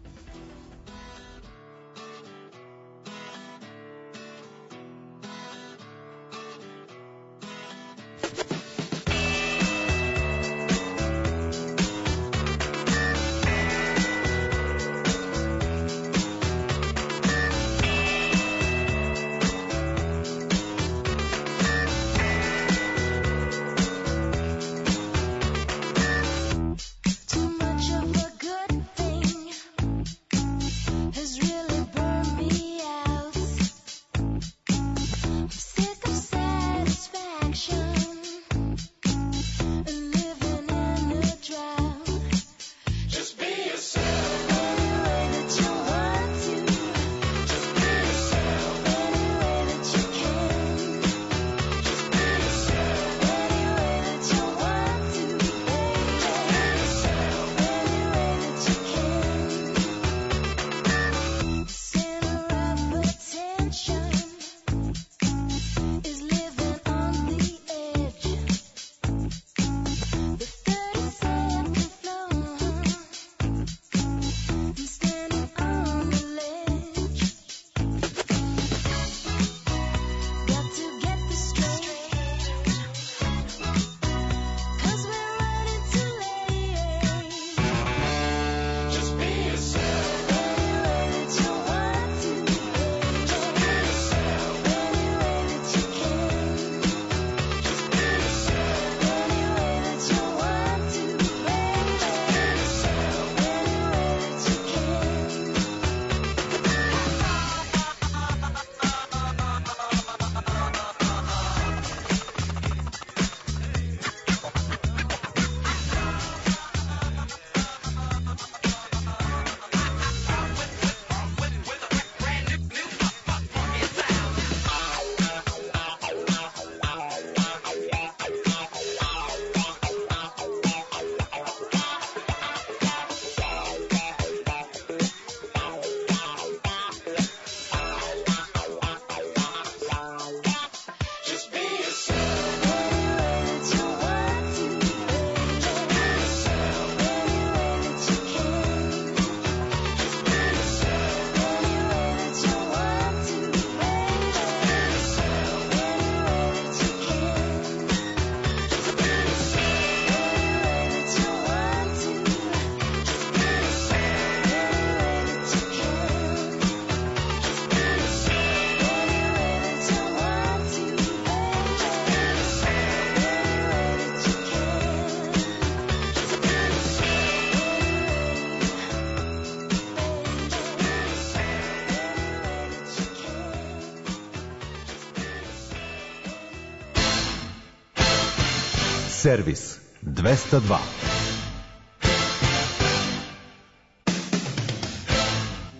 Servis 202.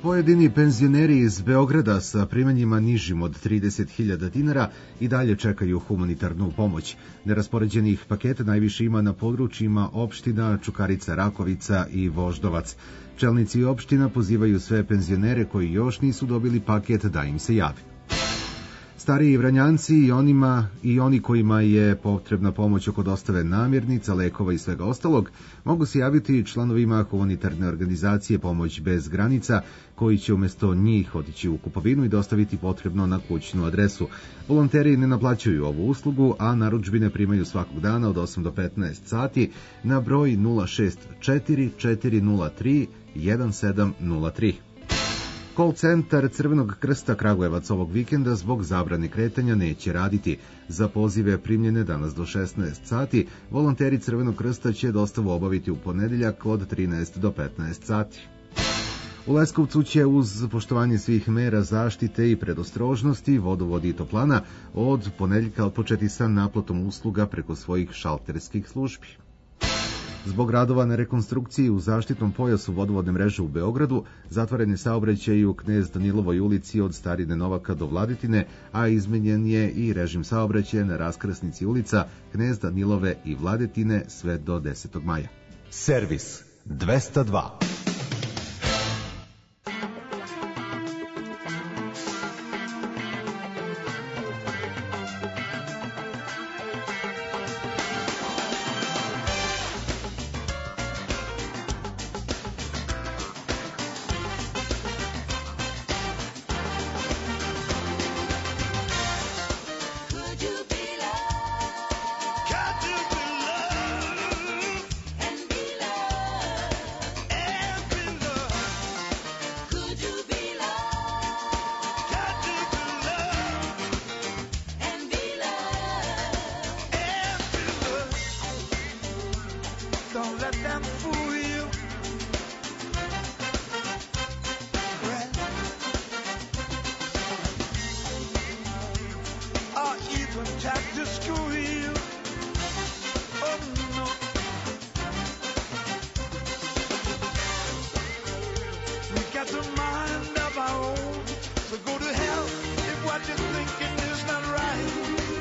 Pojedini penzioneri iz Beograda sa primanjima nižim od 30.000 dinara i dalje čekaju humanitarnu pomoć. Neraspoređenih paketa najviše ima na područjima opština Čukarica, Rakovica i Voždovac. Čelnici opština pozivaju sve penzionere koji još nisu dobili paket da im se jave. Stariji Vranjanci i oni kojima je potrebna pomoć oko dostave namirnica, lekova i svega ostalog, mogu se javiti članovima humanitarne organizacije Pomoć bez granica, koji će umjesto njih otići u kupovinu i dostaviti potrebno na kućnu adresu. Volonteri ne naplaćuju ovu uslugu, a narudžbine primaju svakog dana od 8 do 15 sati na broj 064 403 1703. Call centar Crvenog krsta Kragujevac ovog vikenda zbog zabrane kretanja neće raditi. Za pozive primljene danas do 16 sati, volonteri Crvenog krsta će dostavu obaviti u ponedeljak od 13 do 15 sati. U Leskovcu će uz poštovanje svih mera zaštite i predostrožnosti vodovod i toplana od ponedeljka otpočeti sa naplatom usluga preko svojih šalterskih službi. Zbog radova na rekonstrukciji u zaštitnom pojasu vodovodne mreže u Beogradu, zatvoren je saobraćaj u Knez Danilovoj ulici od Starine Novaka do Vladetine, a izmenjen je i režim saobraćaja na raskrsnici ulica Knez Danilove i Vladetine sve do 10. maja. Servis 202. Don't let them fool you. Or even try to screw you. Oh no. We got a mind of our own. So go to hell if what you're thinking is not right.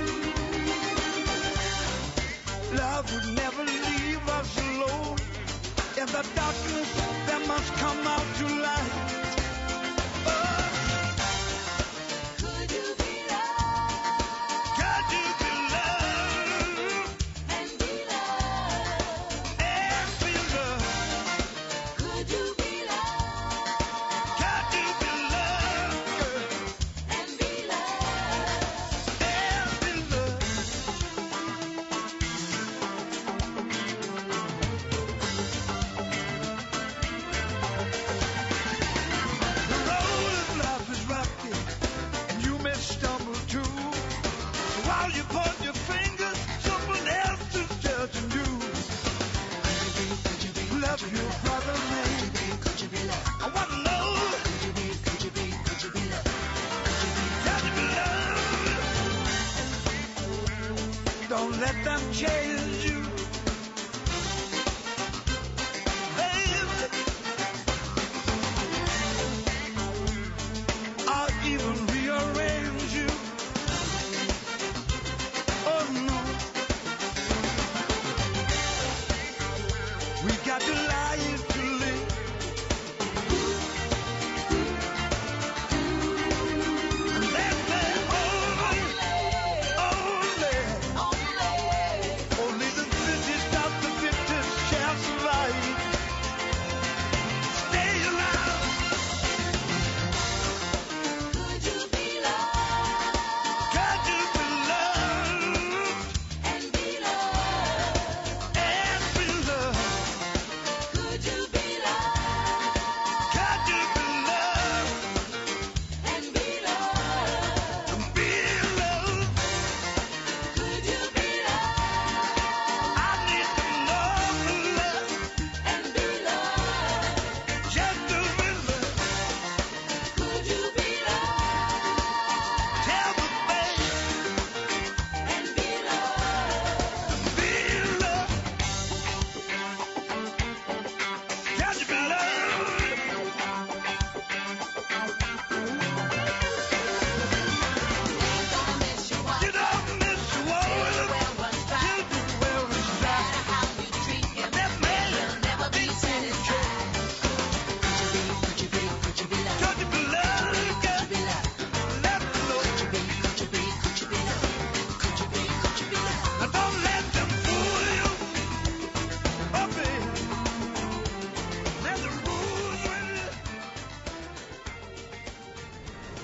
Love would never leave us alone. In the darkness, there must come out to light. Oh. Could you be loved? Could you be loved? And be loved? And be loved? Could you be loved? Could you be loved, girl? And be loved? And be loved? Don't let them change you. Baby. I'll even rearrange you. Oh no. We got to lie to live. And that's the only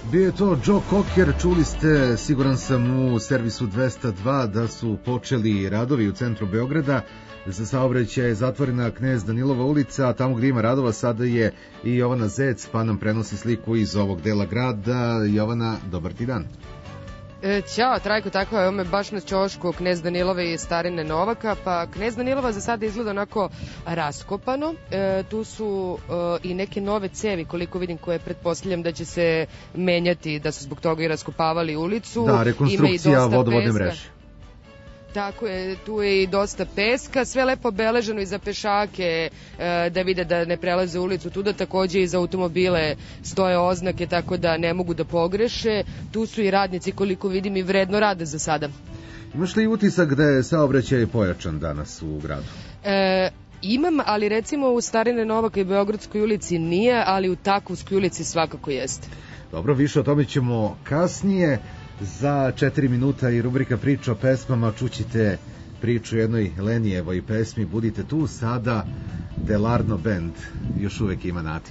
Bio je to Joe Cocker, čuli ste, siguran sam, u servisu 202 da su počeli radovi u centru Beograda. Za saobraćaj je zatvorena Knez Danilova ulica, a tamo gdje ima radova sada je i Jovana Zec, pa nam prenosi sliku iz ovog dela grada. Jovana, dobar ti dan. Ćao, Trajko, tako je, ovo me baš na ćošku Knez Danilove i Starine Novaka, pa Knez Danilova za sada izgleda onako raskopano, tu su i neke nove cevi, koliko vidim, koje pretpostavljam da će se menjati, da su zbog toga i raskopavali ulicu. Da, rekonstrukcija vodovodne mreže. Tako je, tu je i dosta peska, sve lepo obeleženo i za pešake, da vide da ne prelaze ulicu tuda, takođe i za automobile stoje oznake, tako da ne mogu da pogreše. Tu su i radnici, koliko vidim, i vredno rade za sada. Imaš li utisak da je saobraćaj pojačan danas u gradu? Imam, ali recimo u Starine Novaka i Beogradskoj ulici nije, ali u Takovskoj ulici svakako jeste. Dobro, više o tome ćemo kasnije. Za 4 minuta i rubrika Priča o pesmama, čućite priču jednoj Lenijevoj pesmi. Budite tu, sada Delarno Band još uvek ima nati.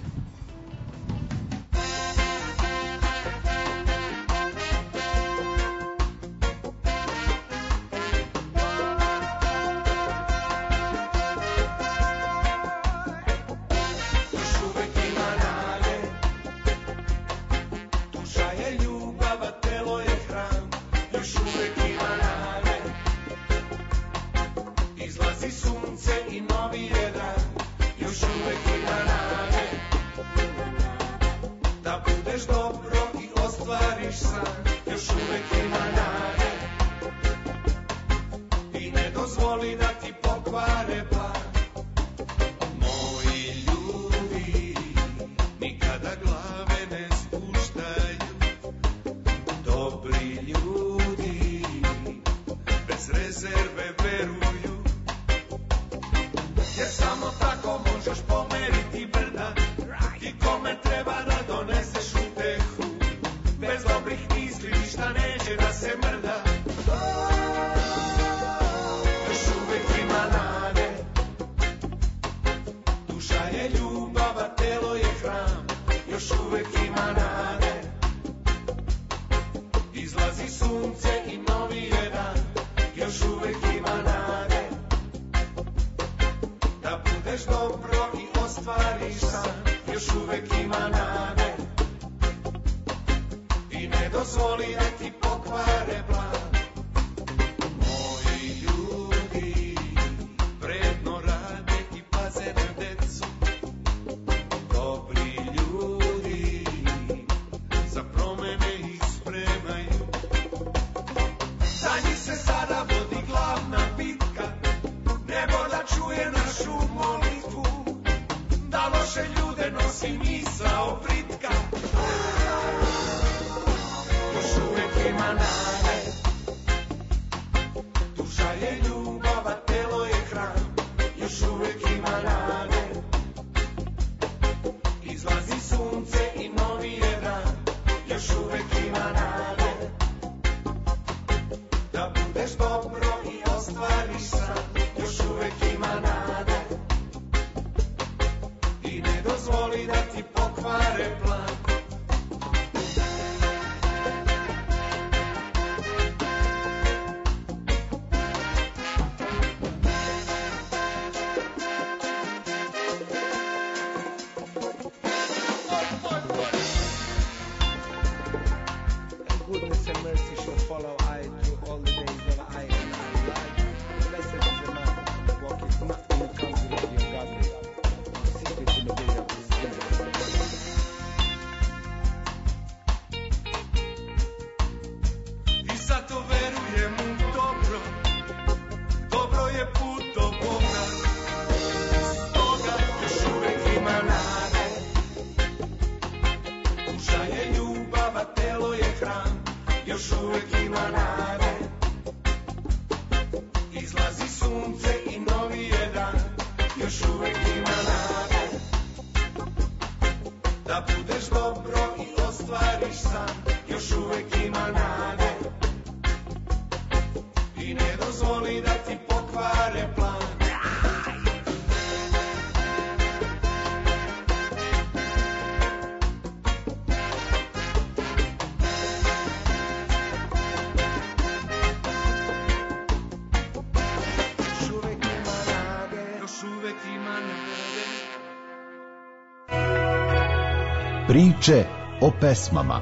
Priče o pesmama.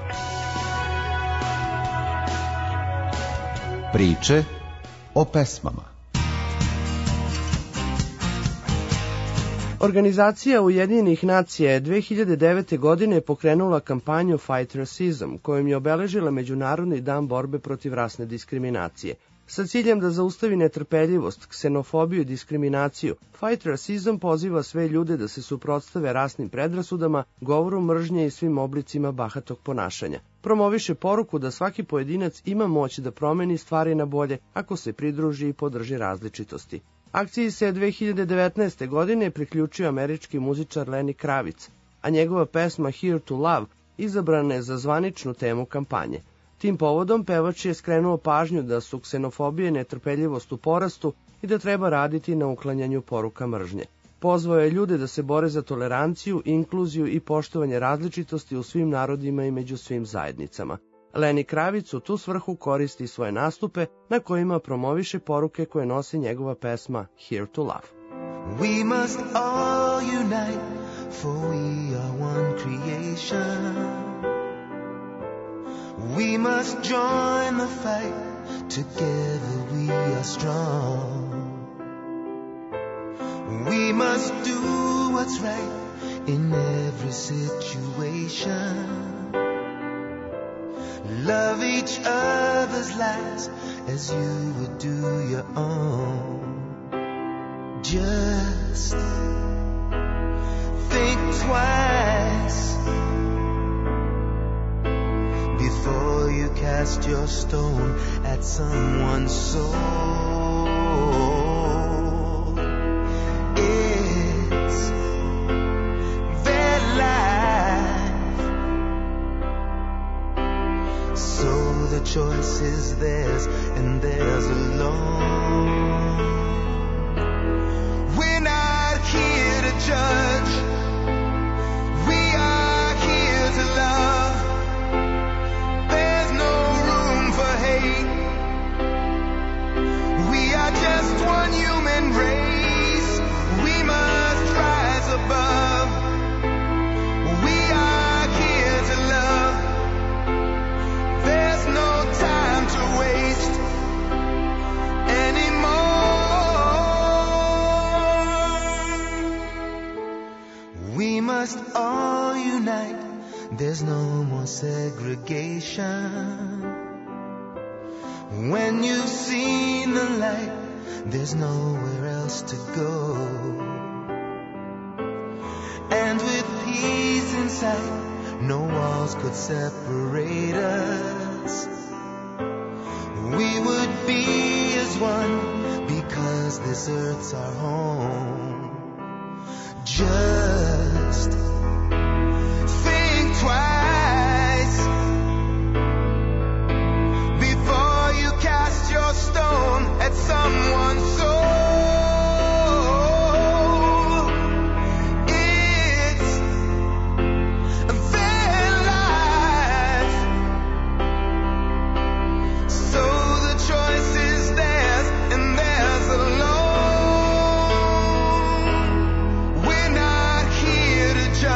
Priče o pesmama. Organizacija Ujedinjenih nacija je 2009. godine pokrenula kampanju Fight Racism, kojom je obeležila Međunarodni dan borbe protiv rasne diskriminacije. Sa ciljem da zaustavi netrpeljivost, ksenofobiju i diskriminaciju, Fight Racism poziva sve ljude da se suprotstave rasnim predrasudama, govoru mržnje i svim oblicima bahatog ponašanja. Promoviše poruku da svaki pojedinac ima moć da promeni stvari na bolje ako se pridruži i podrži različitosti. Akciji se 2019. godine priključio američki muzičar Lenny Kravitz, a njegova pesma Here to Love izabrana je za zvaničnu temu kampanje. Tim povodom pevač je skrenuo pažnju da su ksenofobije i netrpeljivost u porastu i da treba raditi na uklanjanju poruka mržnje. Pozvao je ljude da se bore za toleranciju, inkluziju i poštovanje različitosti u svim narodima i među svim zajednicama. Lenny Kravitz u tu svrhu koristi svoje nastupe na kojima promoviše poruke koje nosi njegova pesma Here to Love. We must all unite, for we are one creation. We must join the fight, together we are strong. We must do what's right in every situation. Love each other's lives as you would do your own. Just think twice before you cast your stone at someone's soul. It's their life, so the choice is theirs and theirs alone. We're not here to judge, we are here to love. There's no room for hate. We are just one human race. We must rise above. We are here to love. There's no time to waste anymore. We must all unite. There's no more segregation. When you've seen the light, there's nowhere else to go. And with peace in sight, no walls could separate us. We would be as one because this earth's our home. Just think twice before you cast your stone at someone's soul. It's their life, so the choice is theirs and theirs alone. We're not here to judge.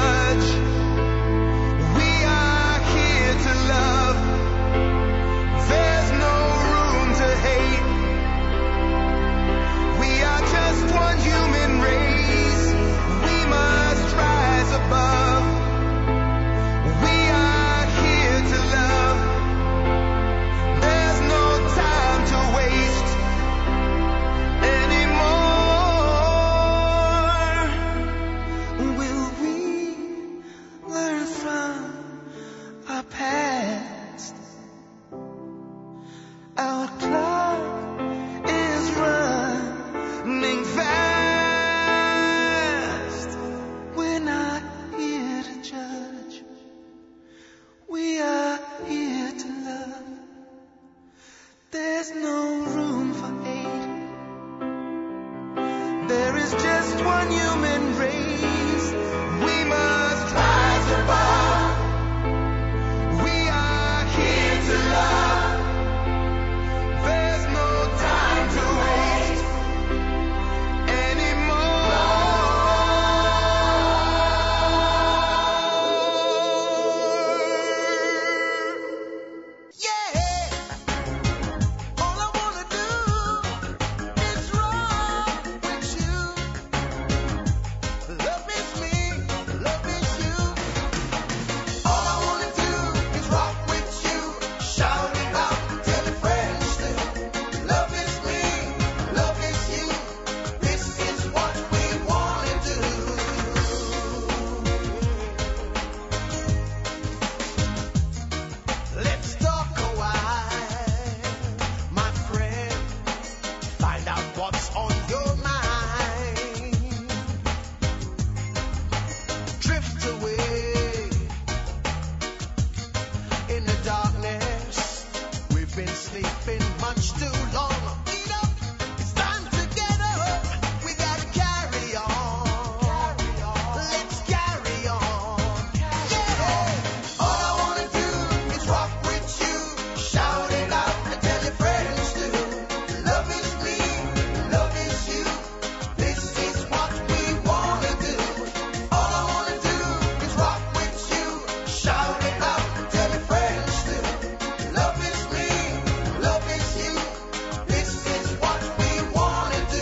much too long. Get up, it's time to get up. We gotta carry on. Let's carry on. Yeah. All I wanna do is rock with you. Shout it out and tell your friends too. Love is me, love is you. This is what we wanna do. All I wanna do is rock with you. Shout it out and tell your friends too. Love is me, love is you. This is what we wanna do.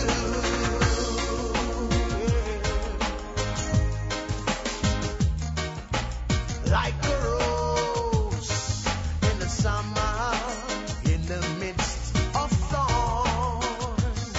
Like a rose in the summer, in the midst of thorns,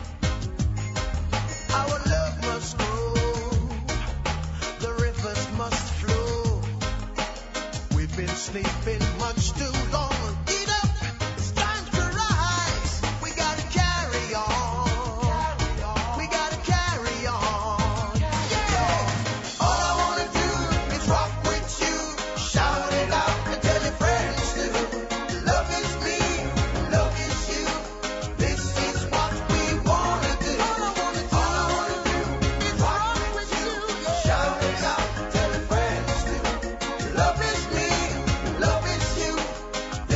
our love must grow, the rivers must flow. We've been sleeping much too long. Get up, it's time to rise. We gotta carry on. We gotta carry on. Yeah. All I wanna do is rock with you. Shout it out and tell your friends too. Love is me, love is you. This is what we wanna do. All I wanna do is rock with you. Shout it out and tell your friends too. Love is me, love is you.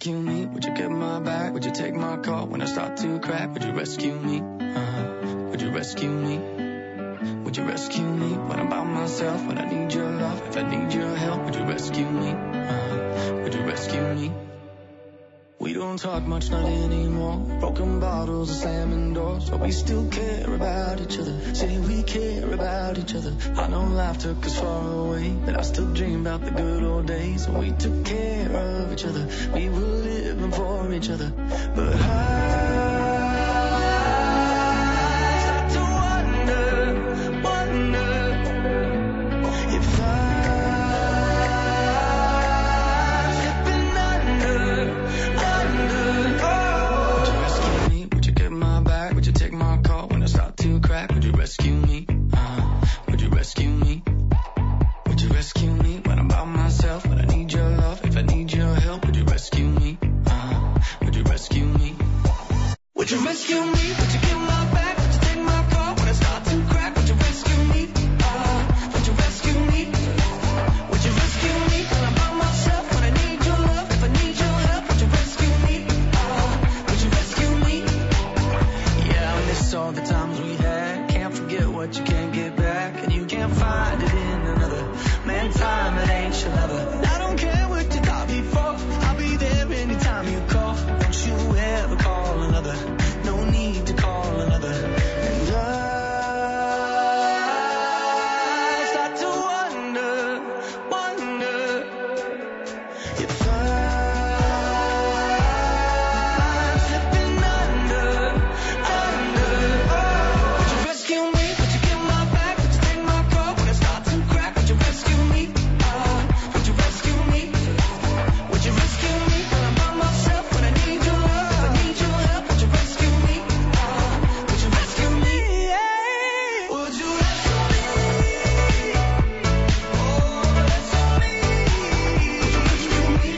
rescue me? Would you get my back? Would you take my call when I start to crack? Would you rescue me? Would you rescue me? Would you rescue me when I'm by myself? When I need your love, if I need your help, would you rescue me? Would you rescue me? We don't talk much, not anymore. Broken bottles and slamming doors, but we still care about each other. Say we care about each other. I know life took us far away, but I still dream about the good old days when we took care of each other. We were living for each other. But I start to wonder if I'm slipping under. Would you rescue me? Would you get my back? Would you take my call when I start to crack? Would you rescue me? Would you rescue me? Would you rescue me when I'm by myself? When I need your love, if I need your help, would you rescue me? Would you rescue me? Would you rescue me? Would you get my back? Would you take my call when I start to crack? Would you rescue me? Would you rescue me? Would you rescue me when I'm by myself? When I need your love, if I need your help, would you rescue me? Would you rescue me? Yeah, I miss all the times we had. Can't forget what you can't get back, and you can't find it in another. Man, time, it ain't your lover. I don't care what you thought before. I'll be there anytime you call. Don't you ever call another. No need to call another. And I start to wonder if I'm slipping under. Would you rescue me? Would you get my back? Would you take my call when I start to crack? Would you rescue me? Would you rescue me? Would you rescue me when I'm by myself? When I need your love, if I need your help, would you rescue me? Would you rescue me? Would you rescue me? Oh, rescue me. Would you rescue me?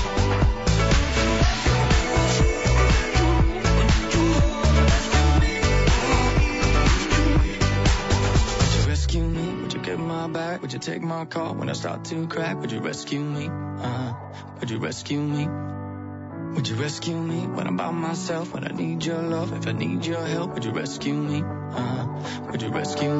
Would you rescue me? Would you get my back? Would you take my call when I start to crack? Would you rescue me? Would you rescue me? Would you rescue me when I'm by myself? When I need your love, if I need your help, would you rescue me? Would you rescue me?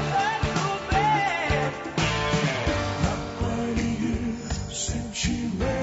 She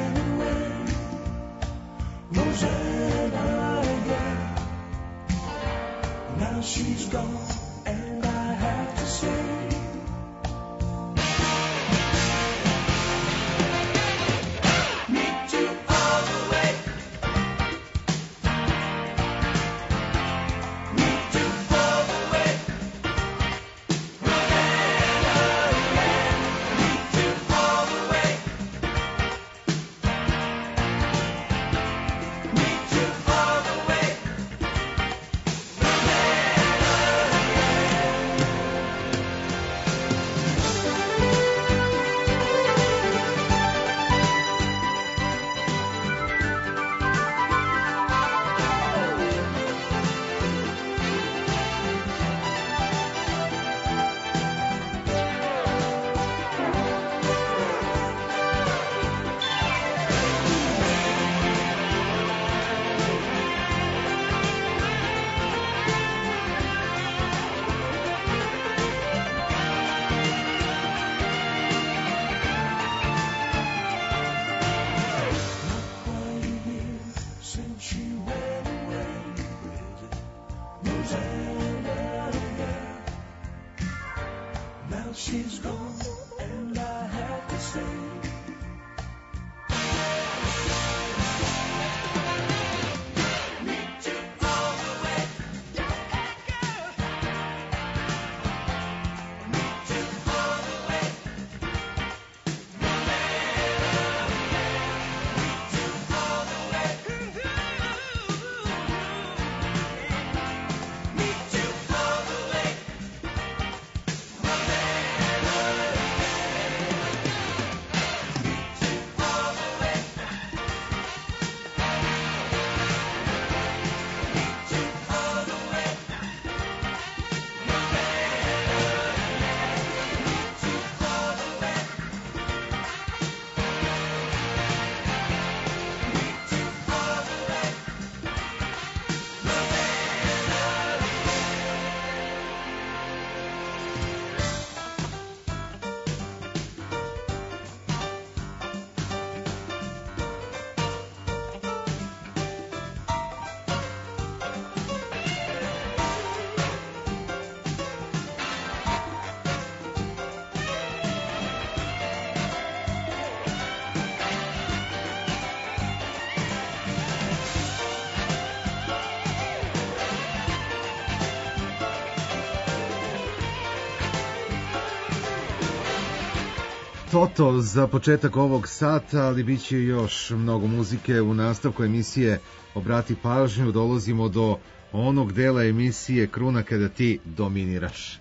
Toto za početak ovog sata, ali bit će još mnogo muzike u nastavku emisije. Obrati pažnju, dolazimo do onog dela emisije Kruna kada ti dominiraš.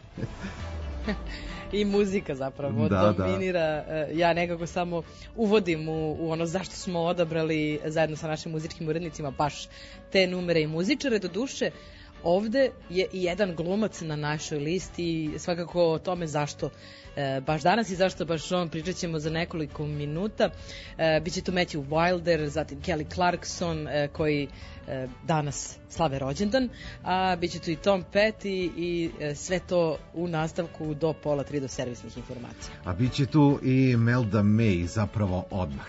I muzika zapravo dominira. Ja nekako samo uvodim u ono zašto smo odabrali zajedno sa našim muzičkim urednicima baš te numere i muzičare. Do duše, ovde je i jedan glumac na našoj listi i svakako o tome zašto baš danas i zašto baš on pričat ćemo za nekoliko minuta. Biće tu Matthew Wilder, zatim Kelly Clarkson koji danas slave rođendan, a biće tu i Tom Petty i sve to u nastavku do 2:30 do servisnih informacija. A biće tu i Melda May zapravo odmah.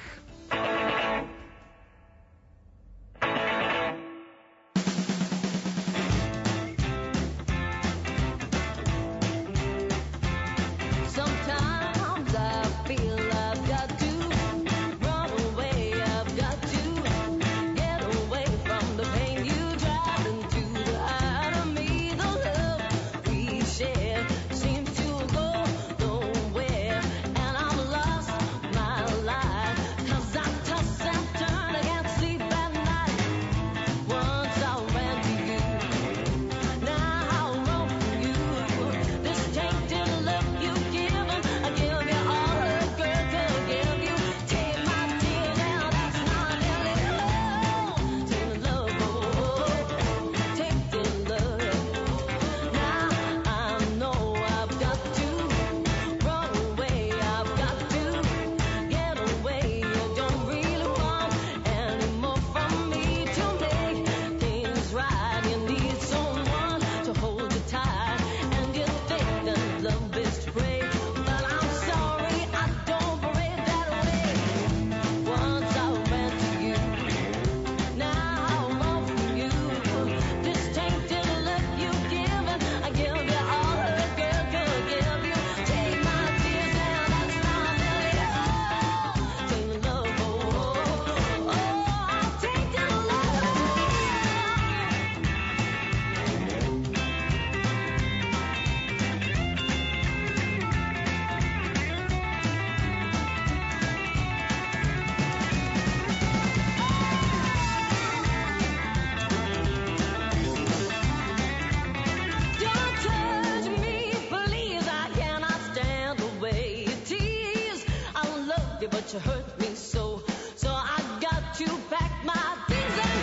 you hurt me so. So I got to pack my things and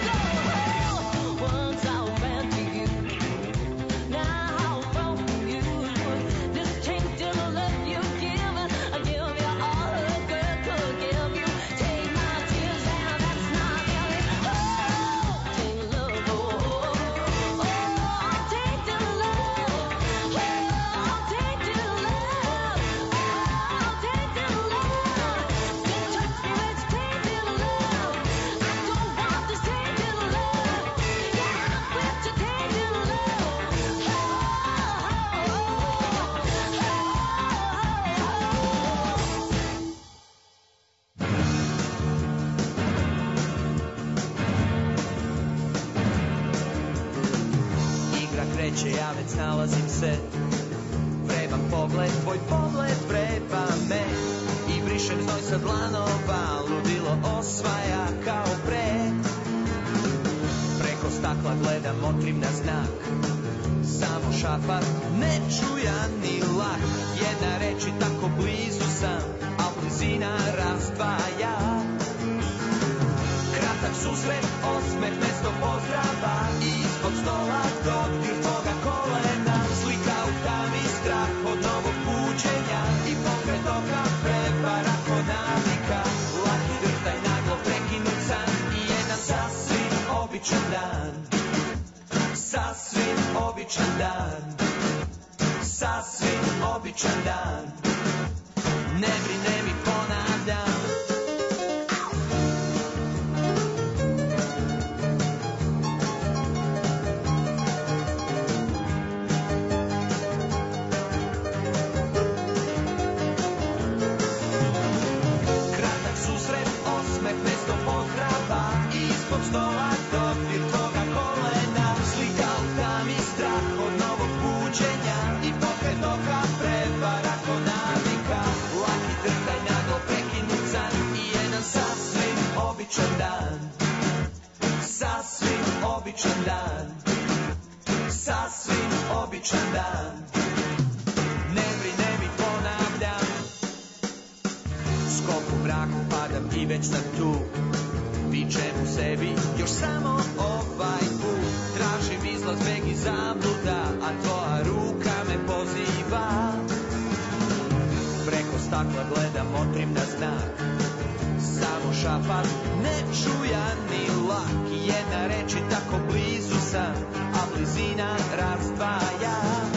go. Once I ran to you, now I'll run from you. This tainted love you've given, I give you all a girl could give you. Take my tears and that's not really. Oh, tainted love, oh, tainted love, oh, tainted love, oh, tainted love. Kreće, ja već nalazim se. Vreban pogled, tvoj pogled vreba me. I brišem znoj sa dlanova, ludilo osvaja kao pre. Preko stakla gledam, motrim na znak. Samo šapat, nečujani lak. Jedna reč i tako blizu sam, a blizina razdvaja. Kratak susret, osmeh, mesto pozdrava. Ispod stola, dodir tvoga kolena. Slika u tami, strah od novog buđenja. I pokret oka, prevara ko navika. Laki drhtaj, naglo prekinut san. I jedan sasvim običan dan. Sasvim običan dan. Sasvim običan dan. Ne brine mi, ponavljam. Mesto pozdrava, ispod stola dodir tvoga kolena. Slika u tami, strah od novog buđenja. I pokret oka, prevara ko običan dan, sasvim običan dan, sasvim običan dan. Ne brine mi, ponavljam, skok u mraku padam i već sam tu. Vičem u sebi još samo ovaj put. Tražim izlaz, beg i zabluda, a tvoja ruka me poziva. Preko stakla gledam, motrim na znak. Samo šapat, ne čujan ni lak. Jedna reč i tako blizu sam, a blizina razdvaja.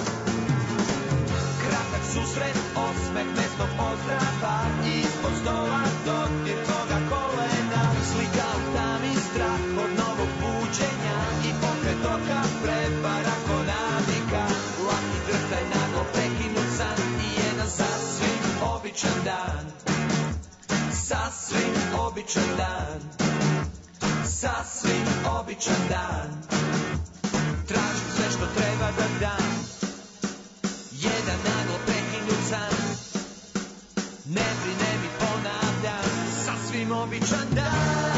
Kratak susret, osmeh, mesto pozdrava. Ispod stola dodir tvoga kolena. Slika u tami, strah od novog buđenja. I pokret oka, prevara ko navika. Laki drhtaj, naglo prekinut san. I jedan sasvim običan dan, sasvim običan dan, sasvim običan dan. Tražim sve što treba da dam. Jedan naglo prekinut san. Ne brine mi, ponavljam, sasvim običan dan.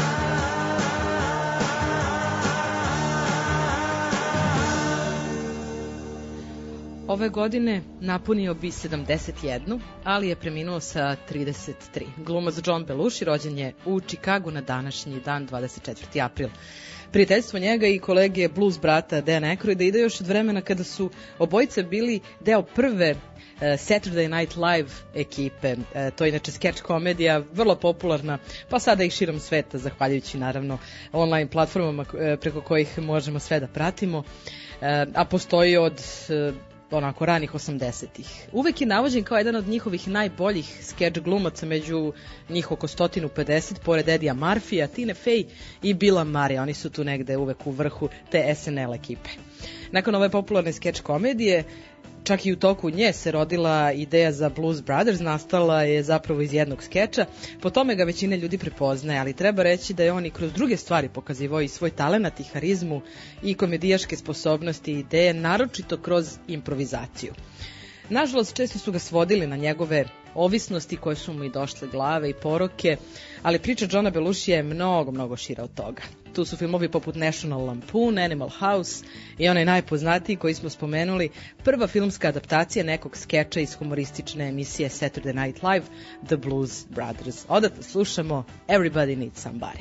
Ove godine napunio bi 71, ali je preminuo sa 33. Glumac John Belushi rođen je u Čikagu na današnji dan, 24. april. Prijateljstvo njega i kolege blues brata Dana Aykroyda ide još od vremena kada su obojice bili deo prve Saturday Night Live ekipe. To je inače sketch komedija, vrlo popularna, pa sada i širom sveta, zahvaljujući naravno online platformama preko kojih možemo sve da pratimo, a postoji od onako ranih 80-ih. Uvek je navođen kao jedan od njihovih najboljih sketch glumaca, među njih oko 150, pored Eddija Murphyja, Tina Fey i Billa Murraya. Oni su tu negde uvek u vrhu te SNL ekipe. Nakon ove popularne sketch komedije, čak i u toku nje se rodila ideja za Blues Brothers, nastala je zapravo iz jednog skeča. Po tome ga većina ljudi prepoznaje, ali treba reći da je on i kroz druge stvari pokazivao i svoj talenat i harizmu i komedijaške sposobnosti i ideje, naročito kroz improvizaciju. Nažalost, često su ga svodili na njegove ovisnosti koje su mu i došle glave i poroke, ali priča Johna Belushija je mnogo šira od toga. Tu su filmovi poput National Lampoon, Animal House i onaj najpoznatiji koji smo spomenuli, prva filmska adaptacija nekog skeča iz humoristične emisije Saturday Night Live, The Blues Brothers. Odatle slušamo Everybody Needs Somebody.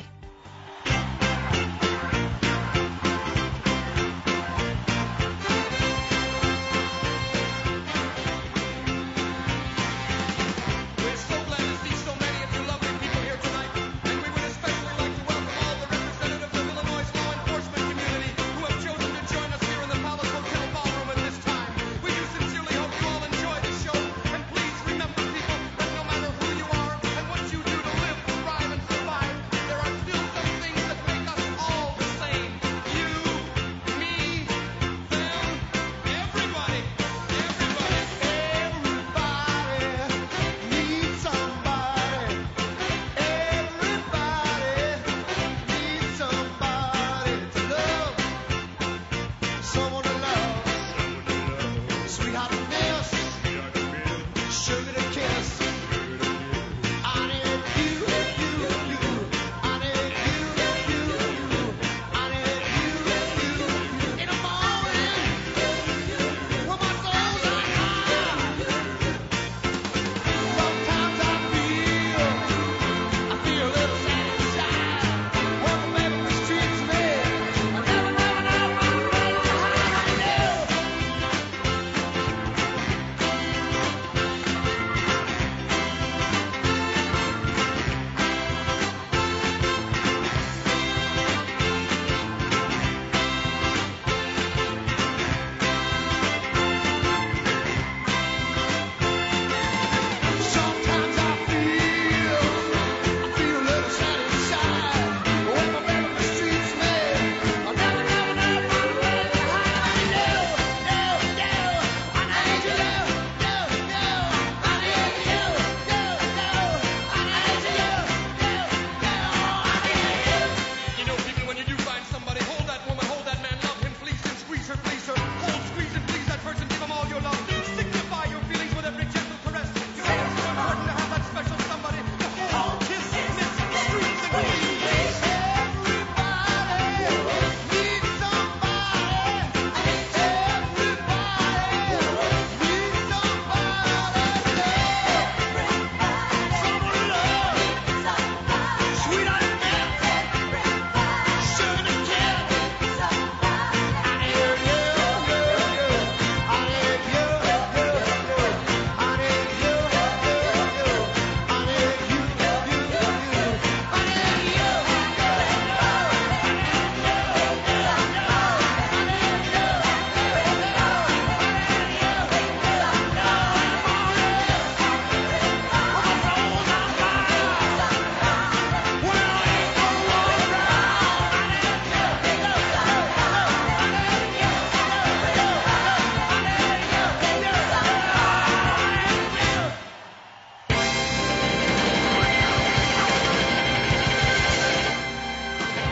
There are still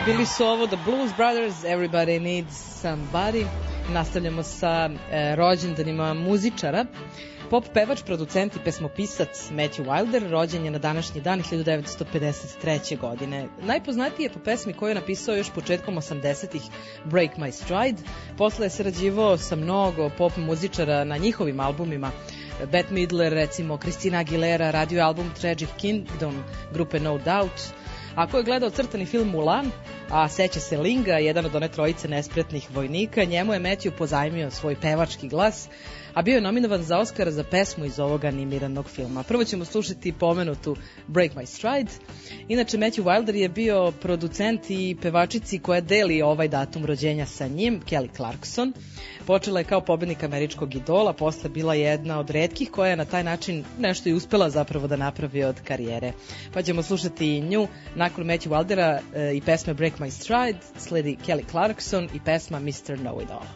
Bili su ovo The Blues Brothers, Everybody Needs Somebody. Nastavljamo sa rođendanima muzičara. Pop pevač, producent i pesmopisac Matthew Wilder rođen je na današnji dan 1953. godine. Najpoznatiji je po pesmi koju je napisao još početkom 80-ih Break My Stride. Posle je sarađivao sa mnogo pop muzičara na njihovim albumima. Bette Midler, recimo, Christina Aguilera, radio album Tragic Kingdom grupe No Doubt. Ako je gledao crtani film Mulan, a seća se Linga, jedan od one trojice nespretnih vojnika, njemu je Matthew pozajmio svoj pevački glas, a bio je nominovan za Oscara za pesmu iz ovog animiranog filma. Prvo ćemo slušati pomenutu Break My Stride. Inače, Matthew Wilder je bio producent i pevačici koja deli ovaj datum rođenja sa njim, Kelly Clarkson. Počela je kao pobednik američkog idola, posle bila jedna od retkih koja je na taj način nešto i uspela zapravo da napravi od karijere. Pa ćemo slušati nju nakon Matthew Wildera i pesme Break My Stride, sledi Kelly Clarkson i pesma Mr. Know-It-All.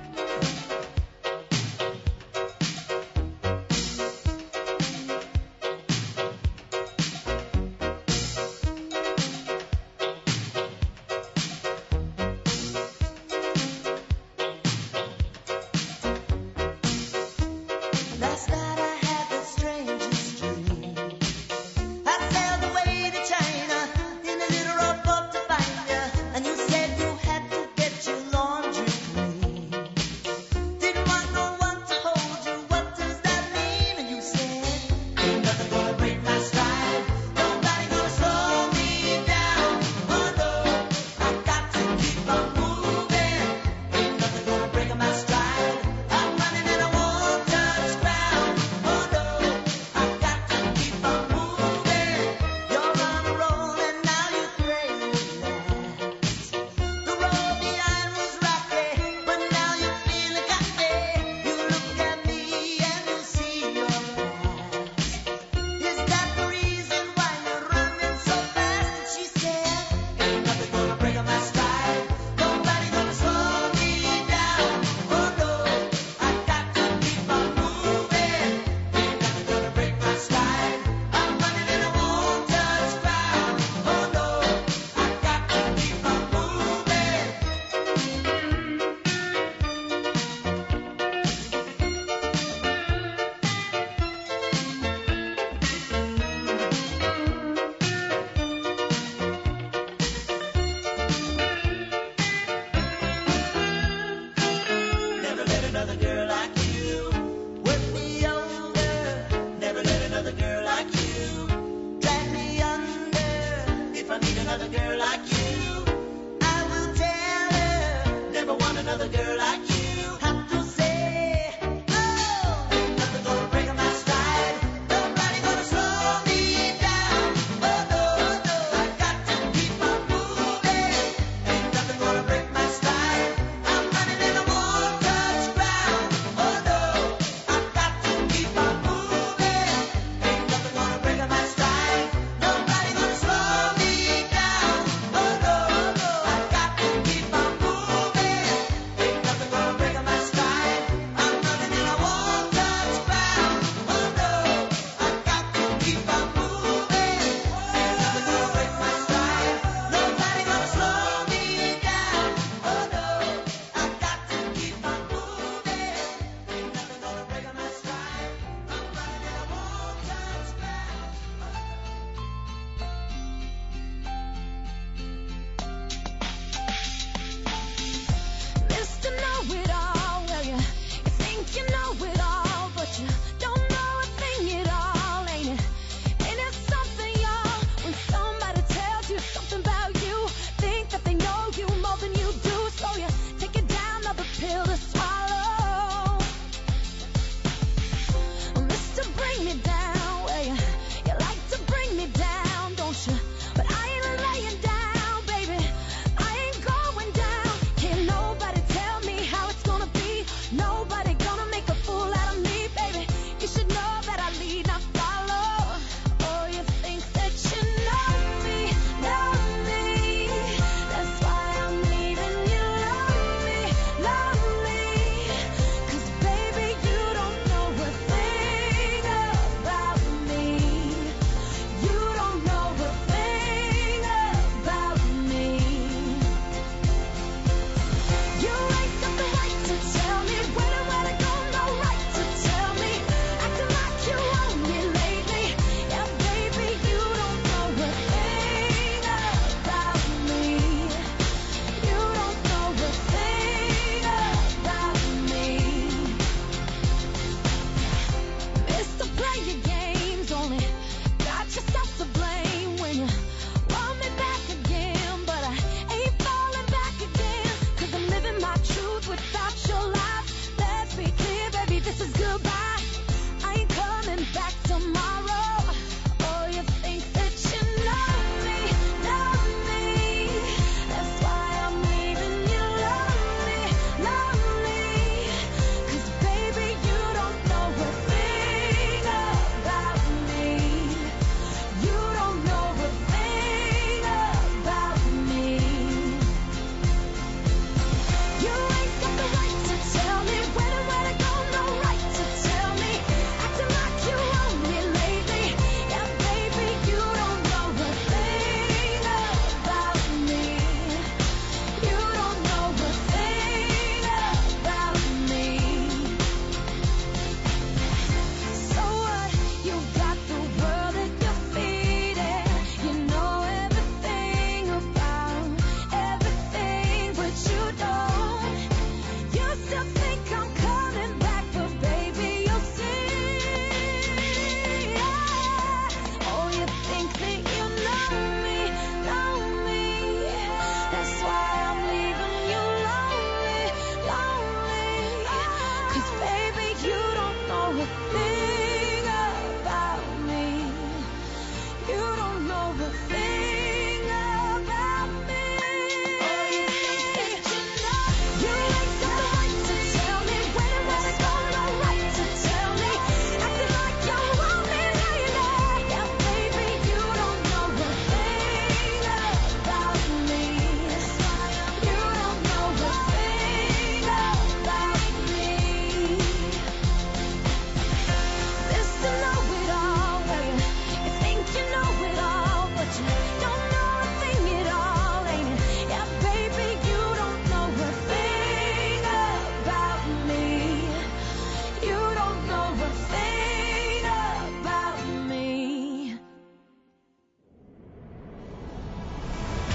Last night I had the strangest dream. I sailed away to China in a little rowboat to find you, and you said you had to get your laundry clean. Didn't want no one to hold you. What does that mean? And you said, ain't nothing gonna break my stride. Nobody gonna slow me down. Oh no, I got to keep on moving. Ain't nothing gonna break my stride. I'm running and I won't touch ground. Oh no, I got to keep on moving. You're on a roll and now you're crazy. The road behind was rocky, but now you're feeling cocky. You look at me and you see your past. Is that the reason why you're running so fast? And she said, ain't nothing gonna break my stride. Nobody gonna slow me down. Oh no, I got to keep on moving. Ain't nothing gonna break my stride. I'm running and I won't touch ground. Oh no, I got to keep on moving. Never let another girl like you work me over. Never let another girl like you drag me under. If I need another girl like you, I will tell her. Never want another girl like you. Have to say, oh, ain't nothing gonna break my stride. Nobody gonna slow me down. Oh no, no, I got to keep on moving. Ain't nothing gonna break my stride. I'm running and I won't touch ground. Oh no, I got to keep on moving. Ain't nothing gonna break my stride. Nobody gonna slow me down. Oh no, no, I got to keep on moving. Ain't nothing gonna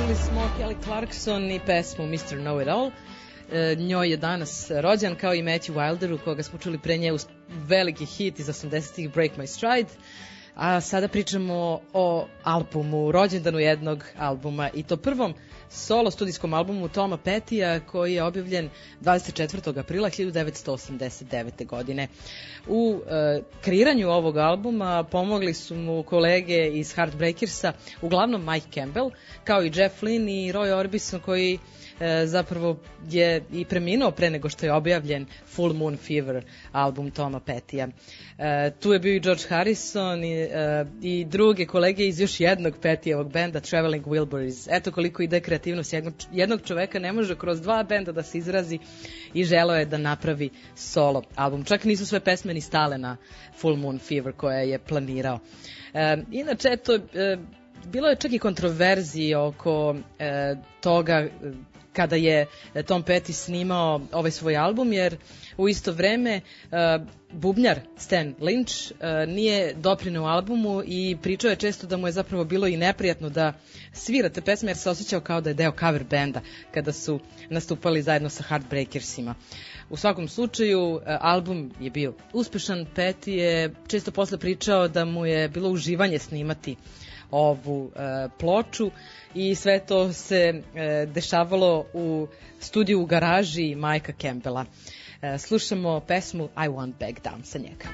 Čuli smo Kelly Clarkson i pesmu Mr. Know It All. Njoj je danas rođen, kao i Matthew Wilderu, koga smo čuli pre nje uz veliki hit iz 80-ih Break My Stride. A sada pričamo o albumu, rođendanu jednog albuma, i to prvom solo studijskom albumu Toma Pettya, koji je objavljen 24. aprila 1989. godine. U kreiranju ovog albuma pomogli su mu kolege iz Heartbreakersa, uglavnom Mike Campbell, kao i Jeff Lynne i Roy Orbison, koji zapravo je i preminuo pre nego što je objavljen Full Moon Fever, album Toma Pettya. Tu je bio i George Harrison i druge kolege iz još jednog Pettyjevog benda, Traveling Wilburys. Eto koliko ide kreativnost jednog čoveka, ne može kroz dva benda da se izrazi, i želeo je da napravi solo album. Čak nisu sve pesme ni stale na Full Moon Fever koje je planirao. Inače, eto, bilo je čak i kontroverzije oko toga kada je Tom Petty snimao ovaj svoj album, jer u isto vreme bubnjar Stan Lynch nije doprineo albumu i pričao je često da mu je zapravo bilo i neprijatno da svira te pesme, jer se osjećao kao da je deo cover benda kada su nastupali zajedno sa Heartbreakersima. U svakom slučaju, album je bio uspešan. Petty je često posle pričao da mu je bilo uživanje snimati ovu ploču, i sve to se dešavalo u studiju u garaži Mikea Campbella. Slušamo pesmu I Won't Back Down sa njega.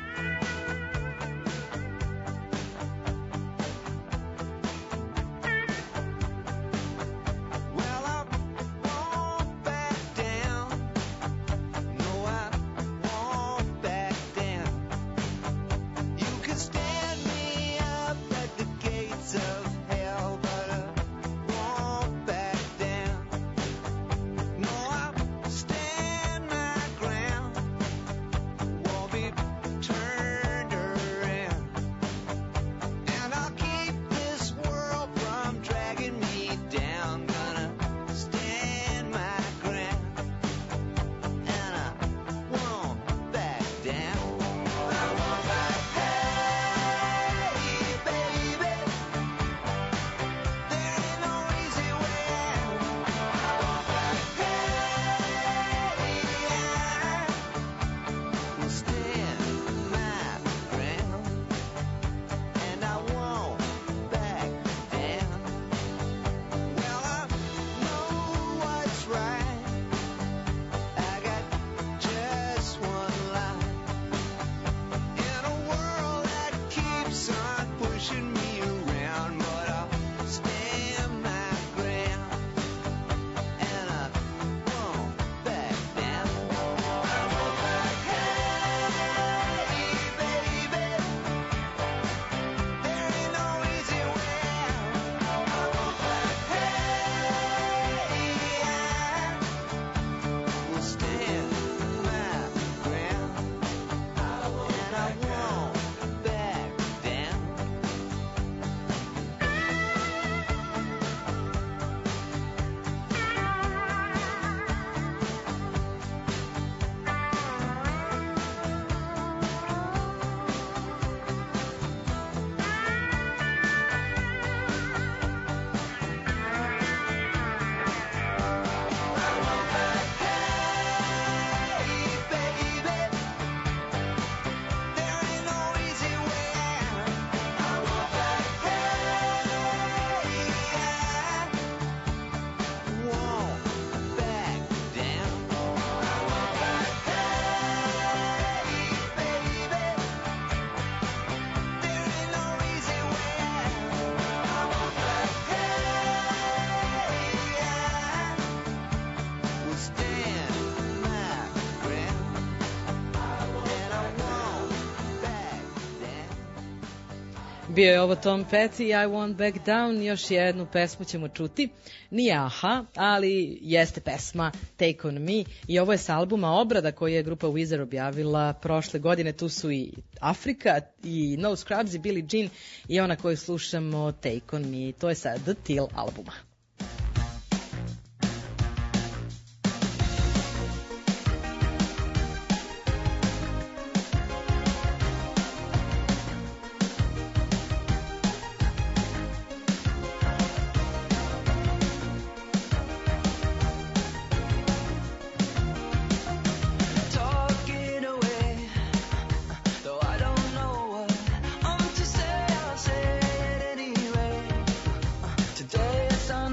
Bio je ovo Tom Petty, I Won't Back Down. Još jednu pesmu ćemo čuti. Nije Aha, ali jeste pesma Take On Me. I ovo je s albuma Obrada koji je grupa Weezer objavila prošle godine. Tu su i Afrika, i No Scrubs, i Billie Jean, i ona koju slušamo Take On Me. To je sad The Till albuma.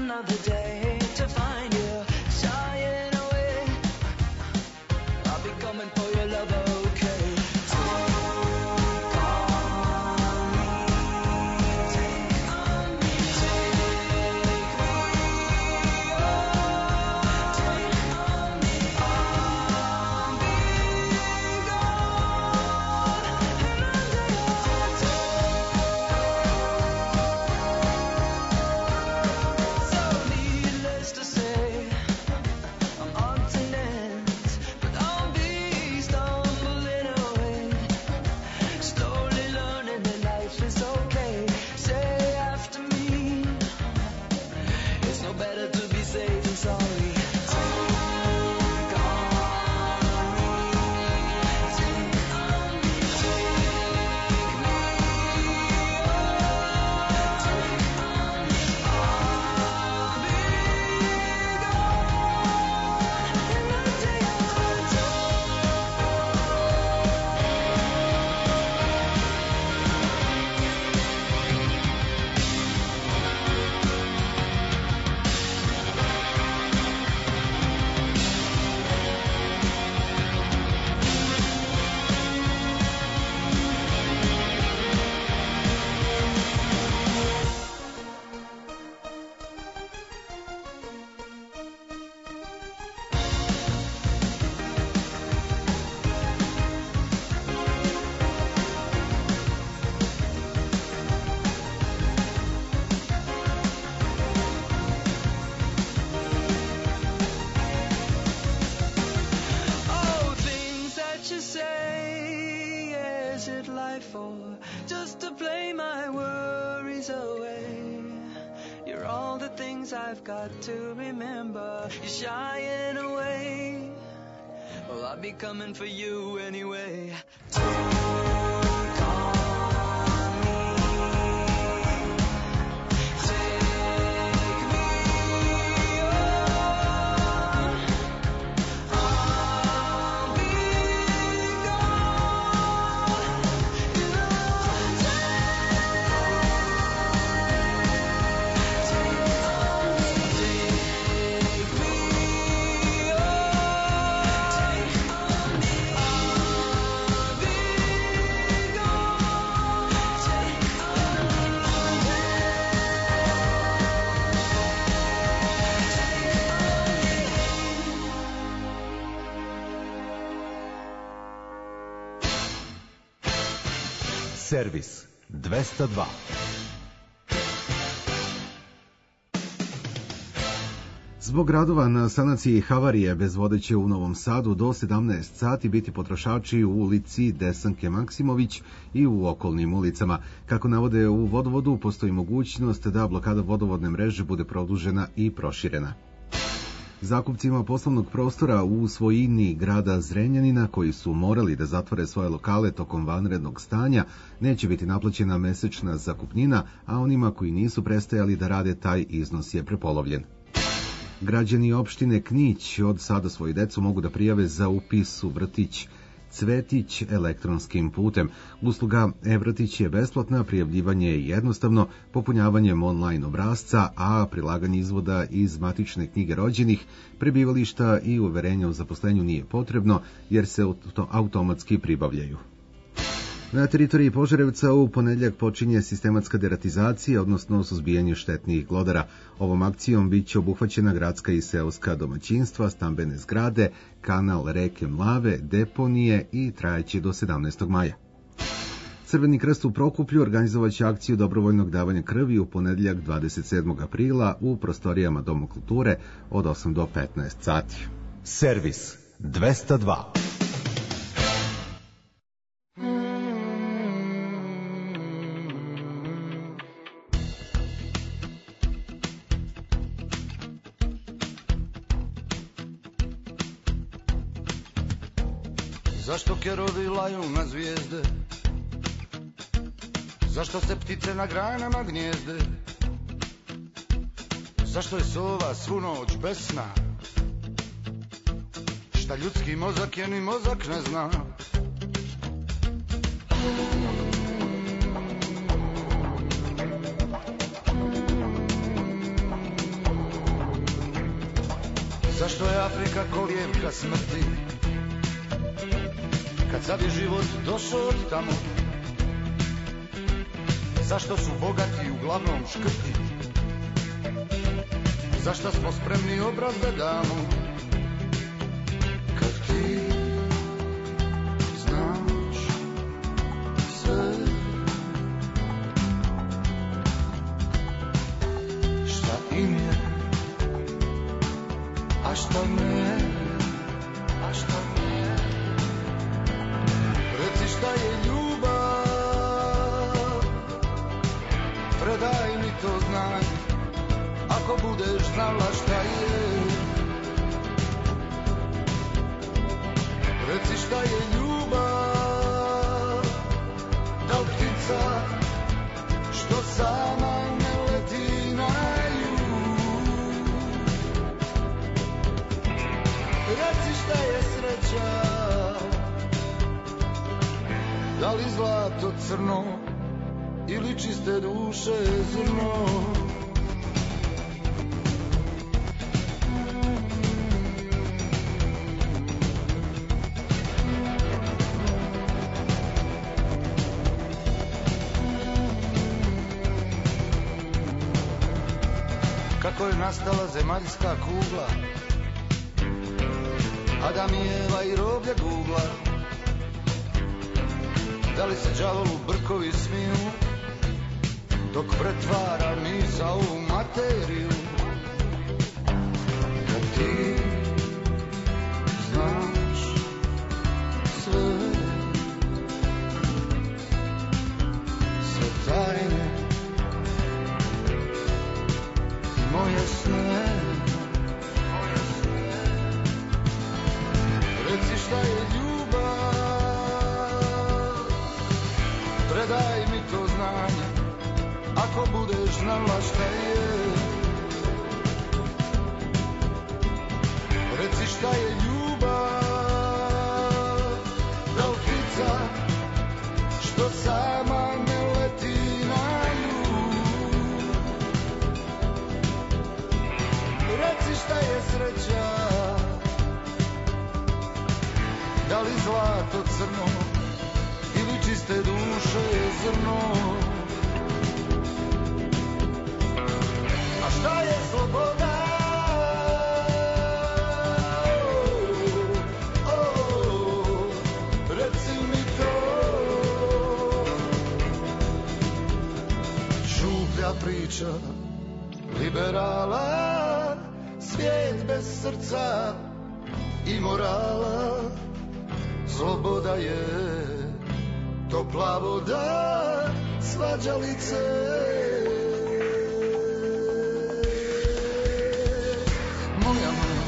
another day to find you shying away. I'll be coming for your love, okay? Take on me, take on me, take me, oh, take on me. I'll be gone, and under your so needless to say, I'm odds and ends, but I'll be stumbling away, slowly learning that life is okay. Say after me, it's no better to be safe than sorry. Take on me, take on me, take me, oh, take on me. I'll be gone, and under your oh, things that you say, is it life or just to play my worries away? You're all the things I've got to remember. You're shying away. Well, I'll be coming for you anyway. Take on me, take me, oh, I'll be gone, you know. Take on me, take me, oh, take on me, I'll be gone, take Servis 202. Zbog radova na sanaciji havarije bez vode će u Novom Sadu do 17 sati biti potrošači u ulici Desanke Maksimović i u okolnim ulicama. Kako navode u vodovodu, postoji mogućnost da blokada vodovodne mreže bude produžena i proširena. Zakupcima poslovnog prostora u svojini grada Zrenjanina, koji su morali da zatvore svoje lokale tokom vanrednog stanja, neće biti naplaćena mesečna zakupnina, a onima koji nisu prestajali da rade, taj iznos je prepolovljen. Građani opštine Knić od sada svoju decu mogu da prijave za upis u vrtić Cvetić elektronskim putem. Usluga e-vrtić je besplatna, prijavljivanje je jednostavno, popunjavanjem online obrasca, a prilaganje izvoda iz matične knjige rođenih, prebivališta i uverenja o zaposlenju nije potrebno, jer se automatski pribavljaju. Na teritoriji Požarevca u ponedjeljak počinje sistematska deratizacija, odnosno suzbijanje štetnih glodara. Ovom akcijom biće obuhvaćena gradska i seoska domaćinstva, stambene zgrade, kanal reke Mlave, deponije i trajaće do 17. maja. Crveni krst u Prokuplju organizovaće akciju dobrovoljnog davanja krvi u ponedjeljak 27. aprila u prostorijama Doma kulture od 8 do 15 sati. Servis 202. Zašto kerovi laju na zvijezde? Zašto se ptice na granama gnjezde? Zašto je sova svu noć bez sna? Šta ljudski mozak je ni mozak ne zna? Zašto je Afrika kolijevka smrti? Kad sad je život došao od tamo, zašto su bogati uglavnom škrti? Zašto smo spremni obraz da damo? Kad ti znaš sve, šta im je, a šta ne, a šta ne. Reci šta je ljubav, predaj mi to znanje, ako budeš znala šta je. Reci šta je ljubav, da li ptica što sama ne leti na jug. Reci šta je sreća, da li zlato crno ili čiste duše zrno. Kako je nastala zemaljska kugla, Adam i Eva i roblje gugla. Da li se đavolu brkovi smiju dok pretvara misao u materiju? Kad ti znaš sve, sve tajne moje sne, reci šta je ljubav, predaj mi to znanje, ako budeš znala šta je. Reci šta je ljubav, da li ptica što sama ne leti na jug. Reci šta je sreća, da li zlato crno ili čiste duše zrno. A šta je sloboda? Reci mi to. Šuplja priča liberala, svijet bez srca i morala. Sloboda je topla voda, svađalice. Moja mama,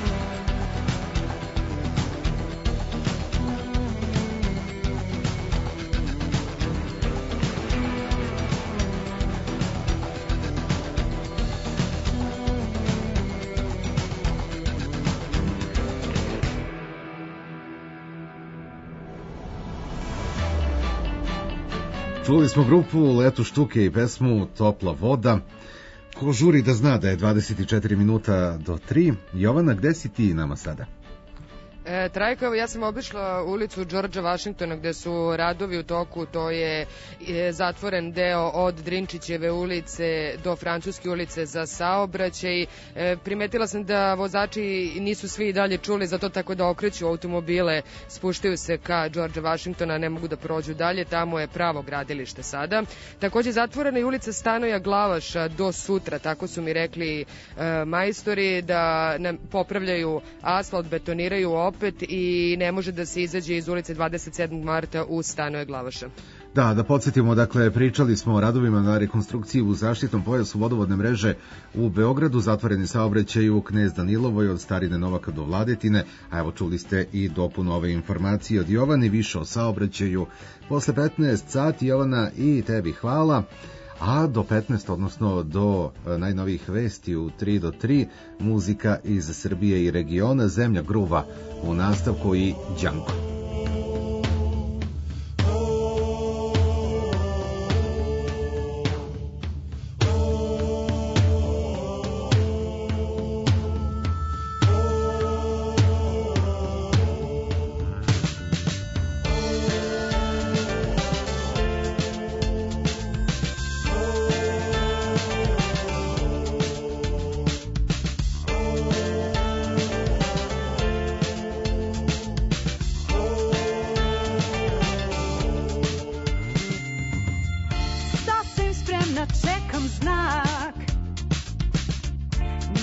Čuli smo grupu Letu štuke i pesmu Topla voda. Ko žuri da zna da je 24 minuta do 3. Jovana, gde si ti nama sada? Trajko, evo ja sam obišla ulicu Đorđa Vašingtona gde su radovi u toku, to je zatvoren deo od Drinčićeve ulice do Francuske ulice za saobraćaj. Primetila sam da vozači nisu svi dalje čuli, zato tako da okreću automobile, spuštaju se ka Đorđa Vašingtona, ne mogu da prođu dalje, tamo je pravo gradilište sada. Takođe zatvorena je ulica Stanoja Glavaša do sutra, tako su mi rekli majstori, da nam popravljaju asfalt, betoniraju opet i ne može da se izađe iz ulice 27. marta u Stanoje Glavaša. Da podsjetimo, dakle, pričali smo o radovima na rekonstrukciji u zaštitnom pojasu vodovodne mreže u Beogradu, zatvoreni saobraćaj u Knez Danilovoj od Starine Novaka do Vladetine, a evo čuli ste i dopunu ove informacije od Jovane, više o saobraćaju. Posle 15 sati, Jovana, i tebi hvala. A do 15, odnosno do najnovijih vesti u 3 do 3, muzika iz Srbije i regiona, Zemlja gruva u nastavku i Đanko.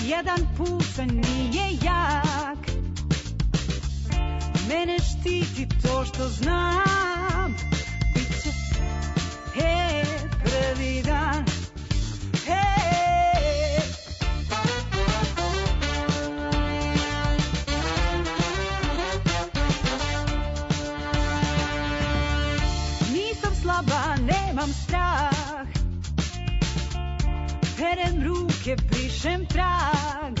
Nijedan pucanj nije jak. Mene štiti to što znam. Biće, hej, prvi dan. Hej. Nisam slaba, nemam strah. Perem ruke, brišem trag.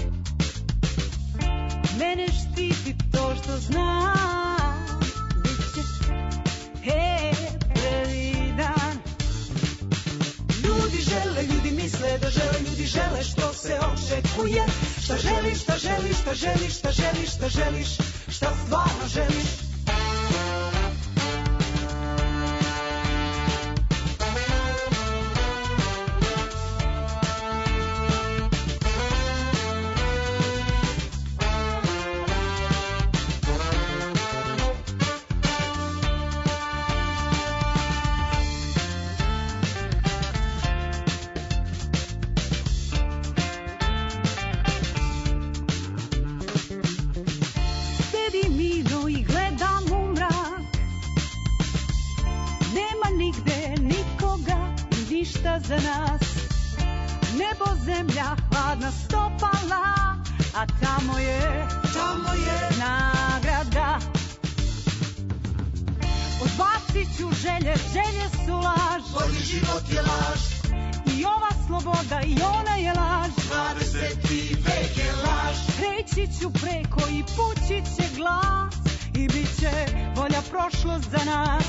Mene štiti to što znam. Biće, hej, prvi dan. Ljudi žele, ljudi misle da žele, ljudi žele što se očekuje. Šta želiš, šta želiš, šta želiš, šta želiš, šta želiš, šta stvarno želiš. Za nas nebo, zemlja, hladna stopala, a tamo je nagrada. Odbacit ću želje, želje su laž. Bolji život je laž. I ova sloboda i ona je laž. 20. vek je laž. Preći ću preko i pući će glas. I bit će bolja prošlost za nas.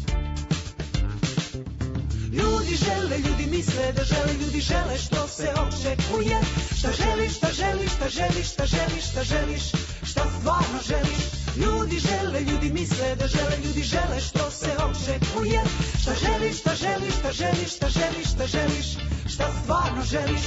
Ljudi žele, ljudi misle da žele, ljudi žele što se očekuje. Šta želiš, šta želiš, šta želiš, šta želiš, šta želiš, šta stvarno želiš. Ljudi žele, ljudi misle da žele, ljudi žele što se očekuje. Šta želiš, šta želiš, šta želiš, šta želiš, šta želiš, šta stvarno želiš.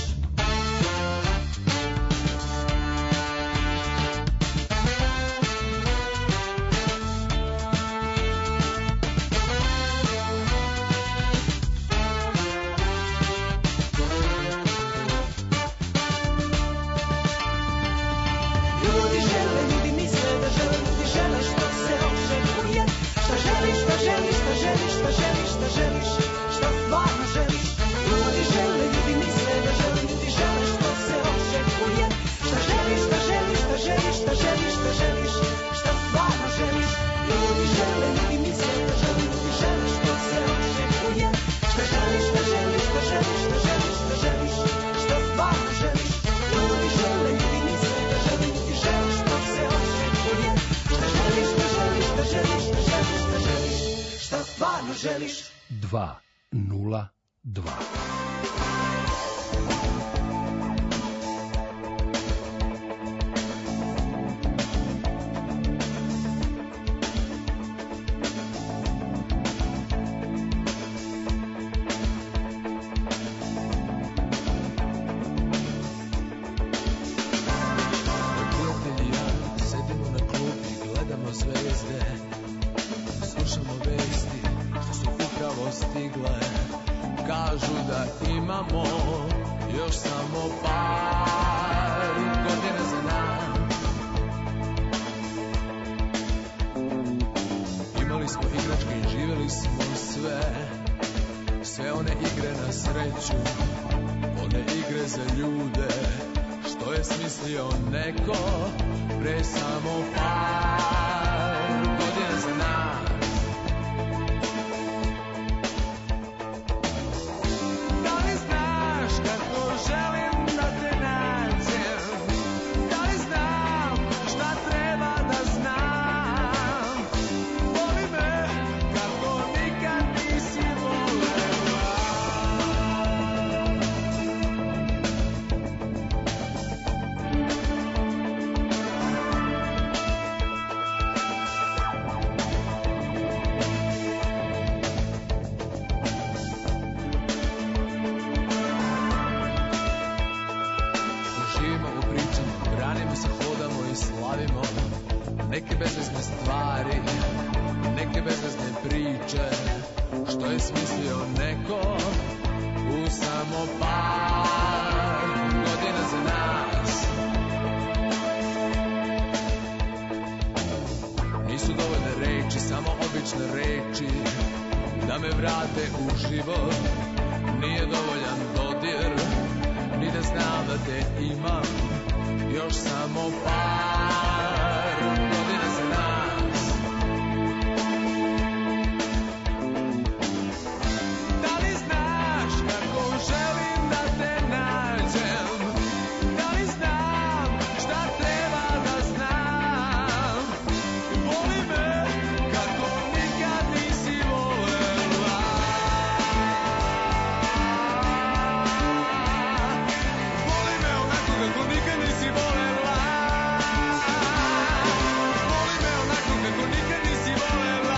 Želiš 202. neke bezvezne stvari, neke bezvezne priče, što je smislio neko u samo par godina za nas. vrate u život. Nije dovoljan dodir, ni da znam da te imam. Još samo par godina za nas. Da li znaš kako želim da te nađem? Da li znam šta treba da znam? Voli me kako nikad nisi volela. Voli me onako kako nikad nisi volela. Voli me onako kako nikad nisi volela.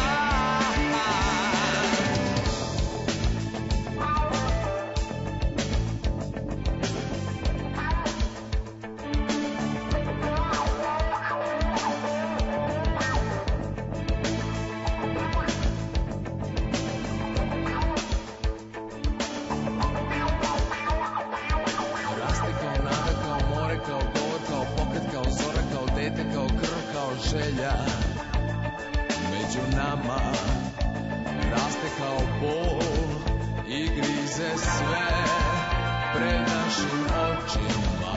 Raste kao nada, kao more, kao govor, kao pokret, kao zora, kao dete, kao krv, kao želja. Među nama raste kao bol i grize sve pred našim očima.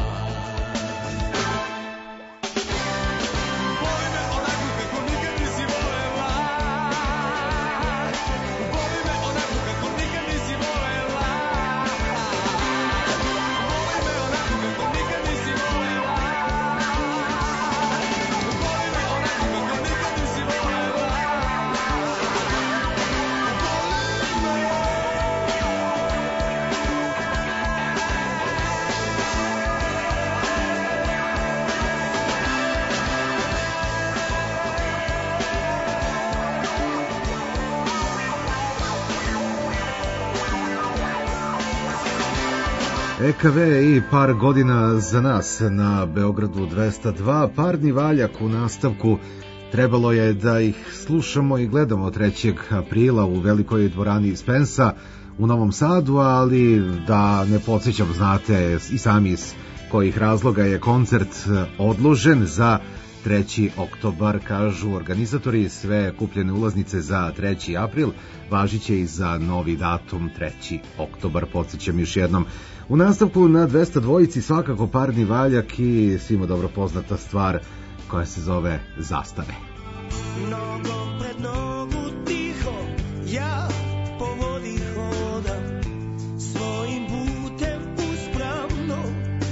Voli me onako kako nikad nisi volela. Voli me onako kako nikad nisi volela. Voli me onako kako nikad nisi volela. Voli me onako kako nikad nisi volela. EKV i par godina za nas na Beogradu 202. Parni valjak u nastavku. Trebalo je da ih slušamo i gledamo 3. aprila u velikoj dvorani Spensa u Novom Sadu, ali da ne podsjećam, znate i sami iz kojih razloga je koncert odložen za 3. oktobar, kažu organizatori. Sve kupljene ulaznice za 3. april važiće i za novi datum 3. oktobar, podsjećam još jednom. U nastavku na 202 svakako Parni valjak i svima dobro poznata stvar koja se zove Zastave. Nogom pred nogu tiho, ja po vodi hodam, svojim putem uspravno.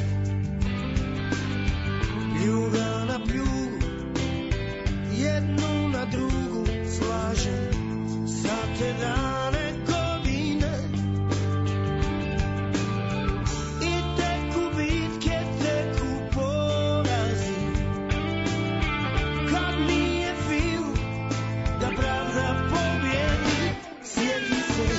Ljuga na pljugu, jednu na drugu slažem, za te dane godine. I teku bitke, teku porazi, kad nije film da pravda pobjedi. Sjeti se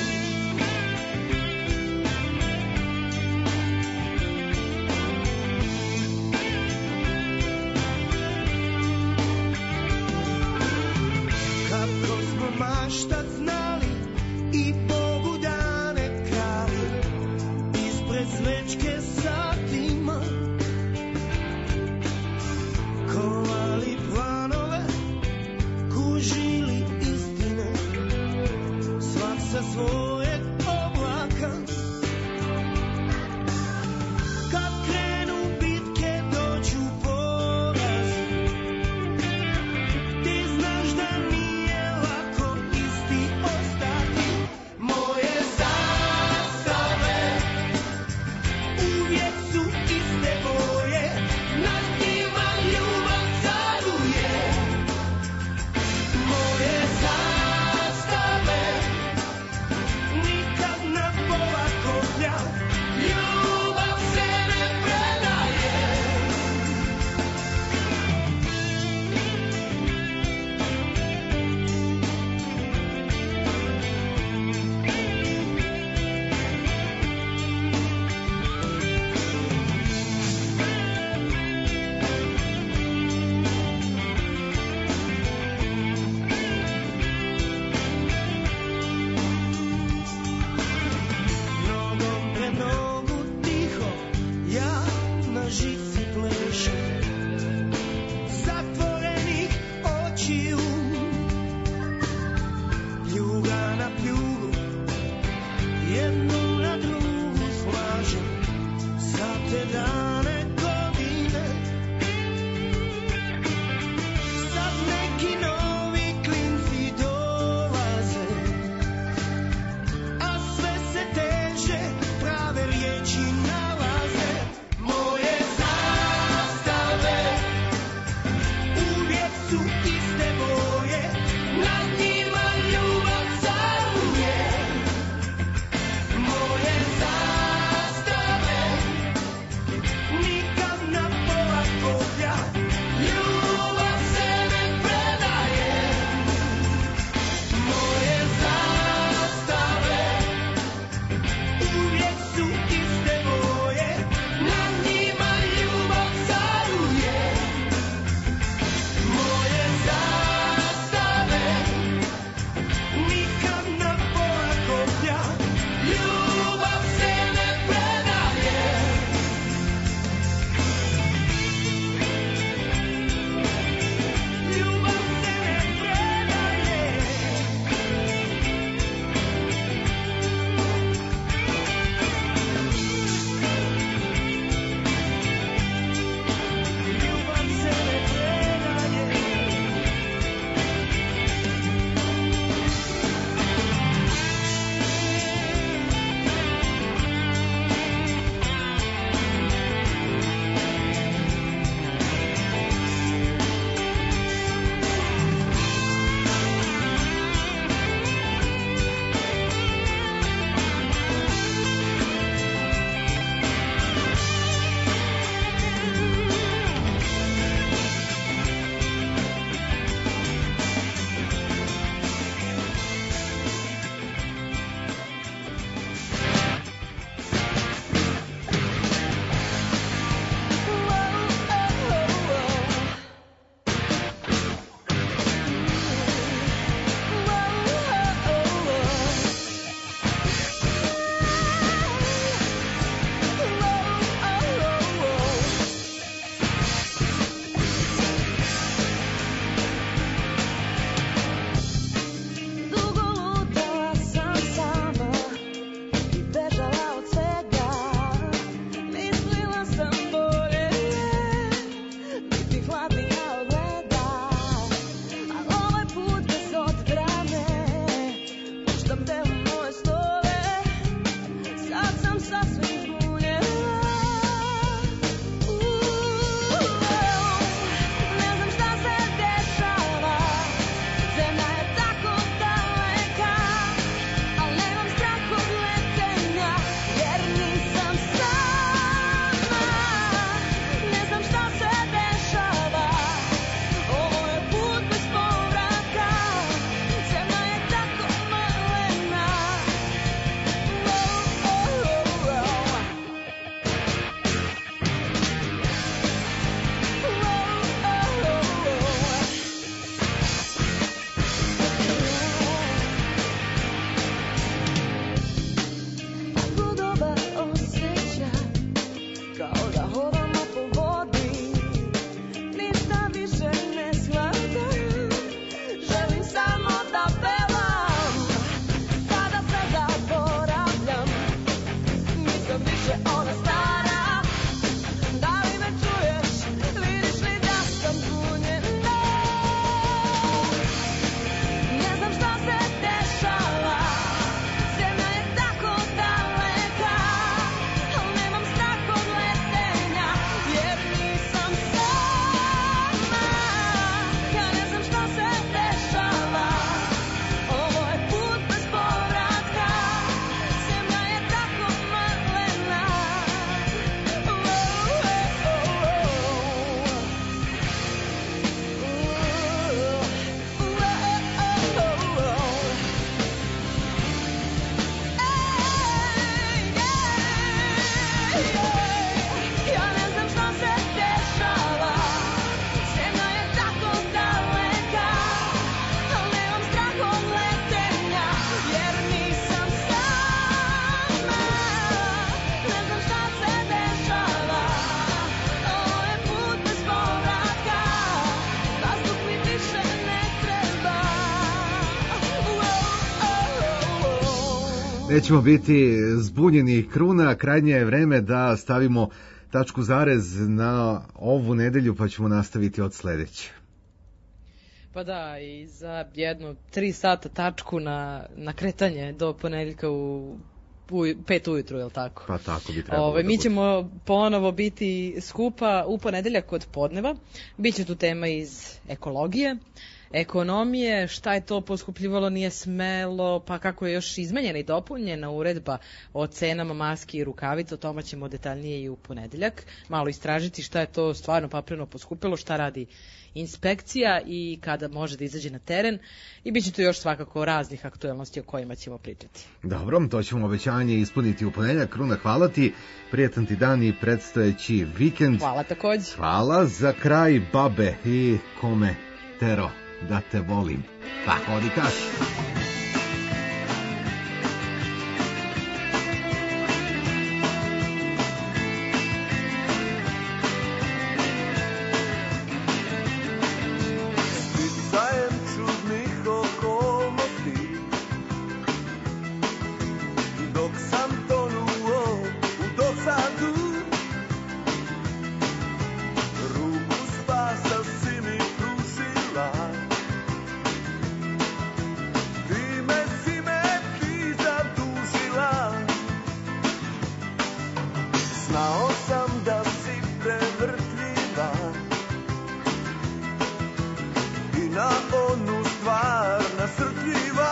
kako smo maštat znali i Bogu dane krali, ispred svečke satima kovali planove, kužili istine, svak sa svojeg oblaka. Kad krenu bitke, dođu porazi, ti znaš da nije lako isti ostati. Moje zastave uvijek su iste boje, nad njima ljubav caruje. Moje zastave nikad na pola koplja, ljubav se ne predaje. Nogom pred nogu tiho, ja na žici plešem, zatvorenih očiju. Ljuga na pljugu, Nećemo biti zbunjeni kruna, krajnje je vreme da stavimo tačku zarez na ovu nedelju, pa ćemo nastaviti od sledeće. Pa da, i za jedno 3 sata tačku na kretanje do ponedeljka u 5 ujutru, je li tako? Pa tako bi trebalo. Mi ćemo ponovo biti skupa u ponedeljak od podneva. Biće tu tema iz ekologije, ekonomije, šta je to poskupljivalo, nije smelo, pa kako je još izmenjena i dopunjena uredba o cenama maski i rukavica, o tome ćemo detaljnije i u ponedeljak. Malo istražiti šta je to stvarno papreno poskupilo, šta radi inspekcija i kada može da izađe na teren, i bit će tu još svakako raznih aktuelnosti o kojima ćemo pričati. Dobro, to ćemo obećanje ispuniti u ponedeljak. Kruna, hvala ti, prijetan ti dan i predstojeći vikend. Hvala takođe. Hvala. Za kraj Babe i Kome Tero da te volim. Pa hodi kaši. Sticajem čudnih okolnosti, dok sam tonuo u dosadu, ruku spasa si mi pružila. Time si me ti zadužila. Znao sam da si prevrtljiva i na onu stvar nasrtljiva.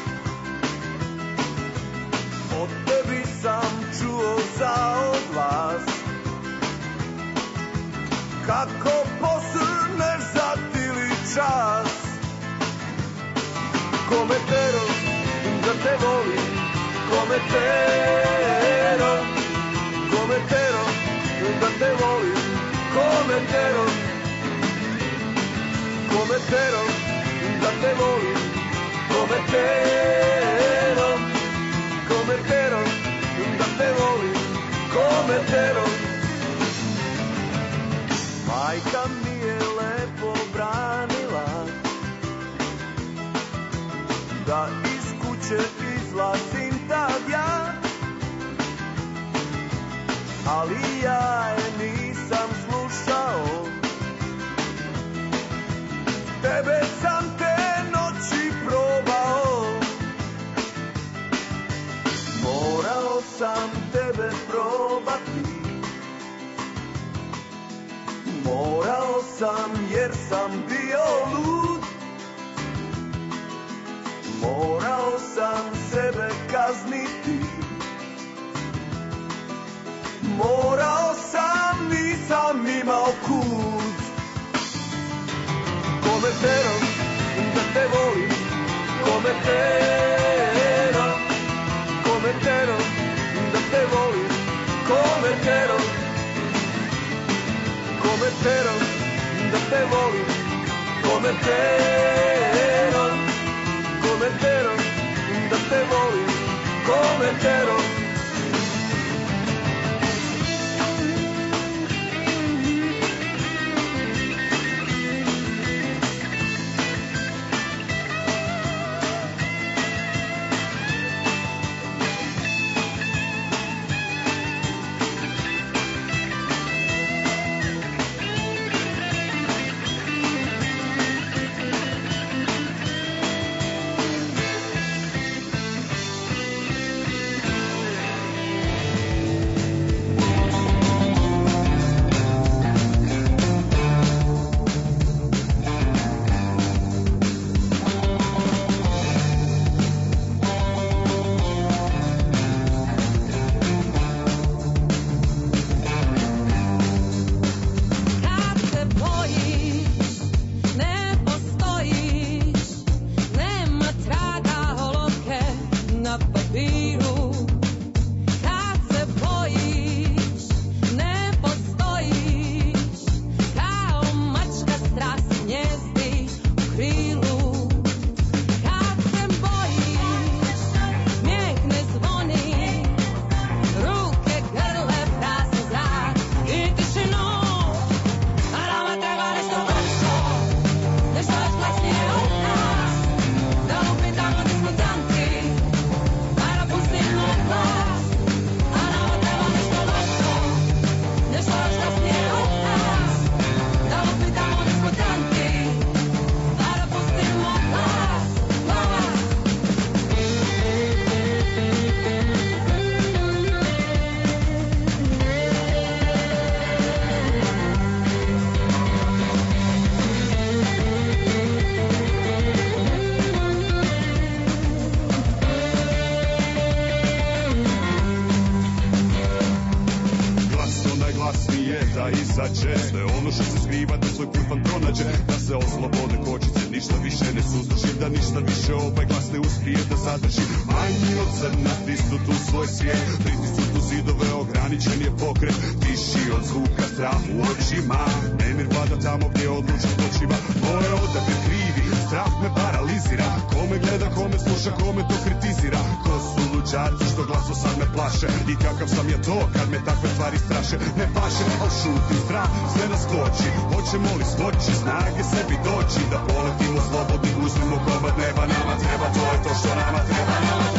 Od tebi sam čuo za odglas, kako posrneš za tili čas. Kome tero da te volim, kome tero, kome tero da te volim, kome tero, kome tero da te volim, kome tero, kome tero da te volim, kome tero. Majka mi je lepo branila da iz kuće izlazim tad ja, ali ja je nisam slušao. Tebe sam te noći probao, morao sam tebe probati, morao sam jer sam bio lud, morao sam sebe kazniti, morao sam, nisam imao kud. Kome tero da te volim, kome tero, kome tero da te volim, kome tero, kome tero da te volim, kome tero, kome tero da te volim, kome tero. pronađe sve ono što se skriva, da svoj put vam pronađe, da se oslobode kočice, ništa više ne suzdrži, da ništa više ovaj glas ne uspije da zadrži. Manji od zrna tisnut u svoj svijet, pritisnut u zidove, ograničen je pokret, tiši od zvuka, strah u očima, nemir vlada tamo gdje odlučan počiva. Moje odabir krivi, strah me paralizira, kome gleda, kome sluša, kome to kritizira. Ko su luđaci što glaso sad me plaše, i kakav sam ja to kad me takve stvari straše. Ne paše, al šutim, strah sve nas koči, hoćemo li smoći snage sebi doći, da poletimo slobodni, uzmimo komad neba. Nama treba, to je to što nama treba, nama treba.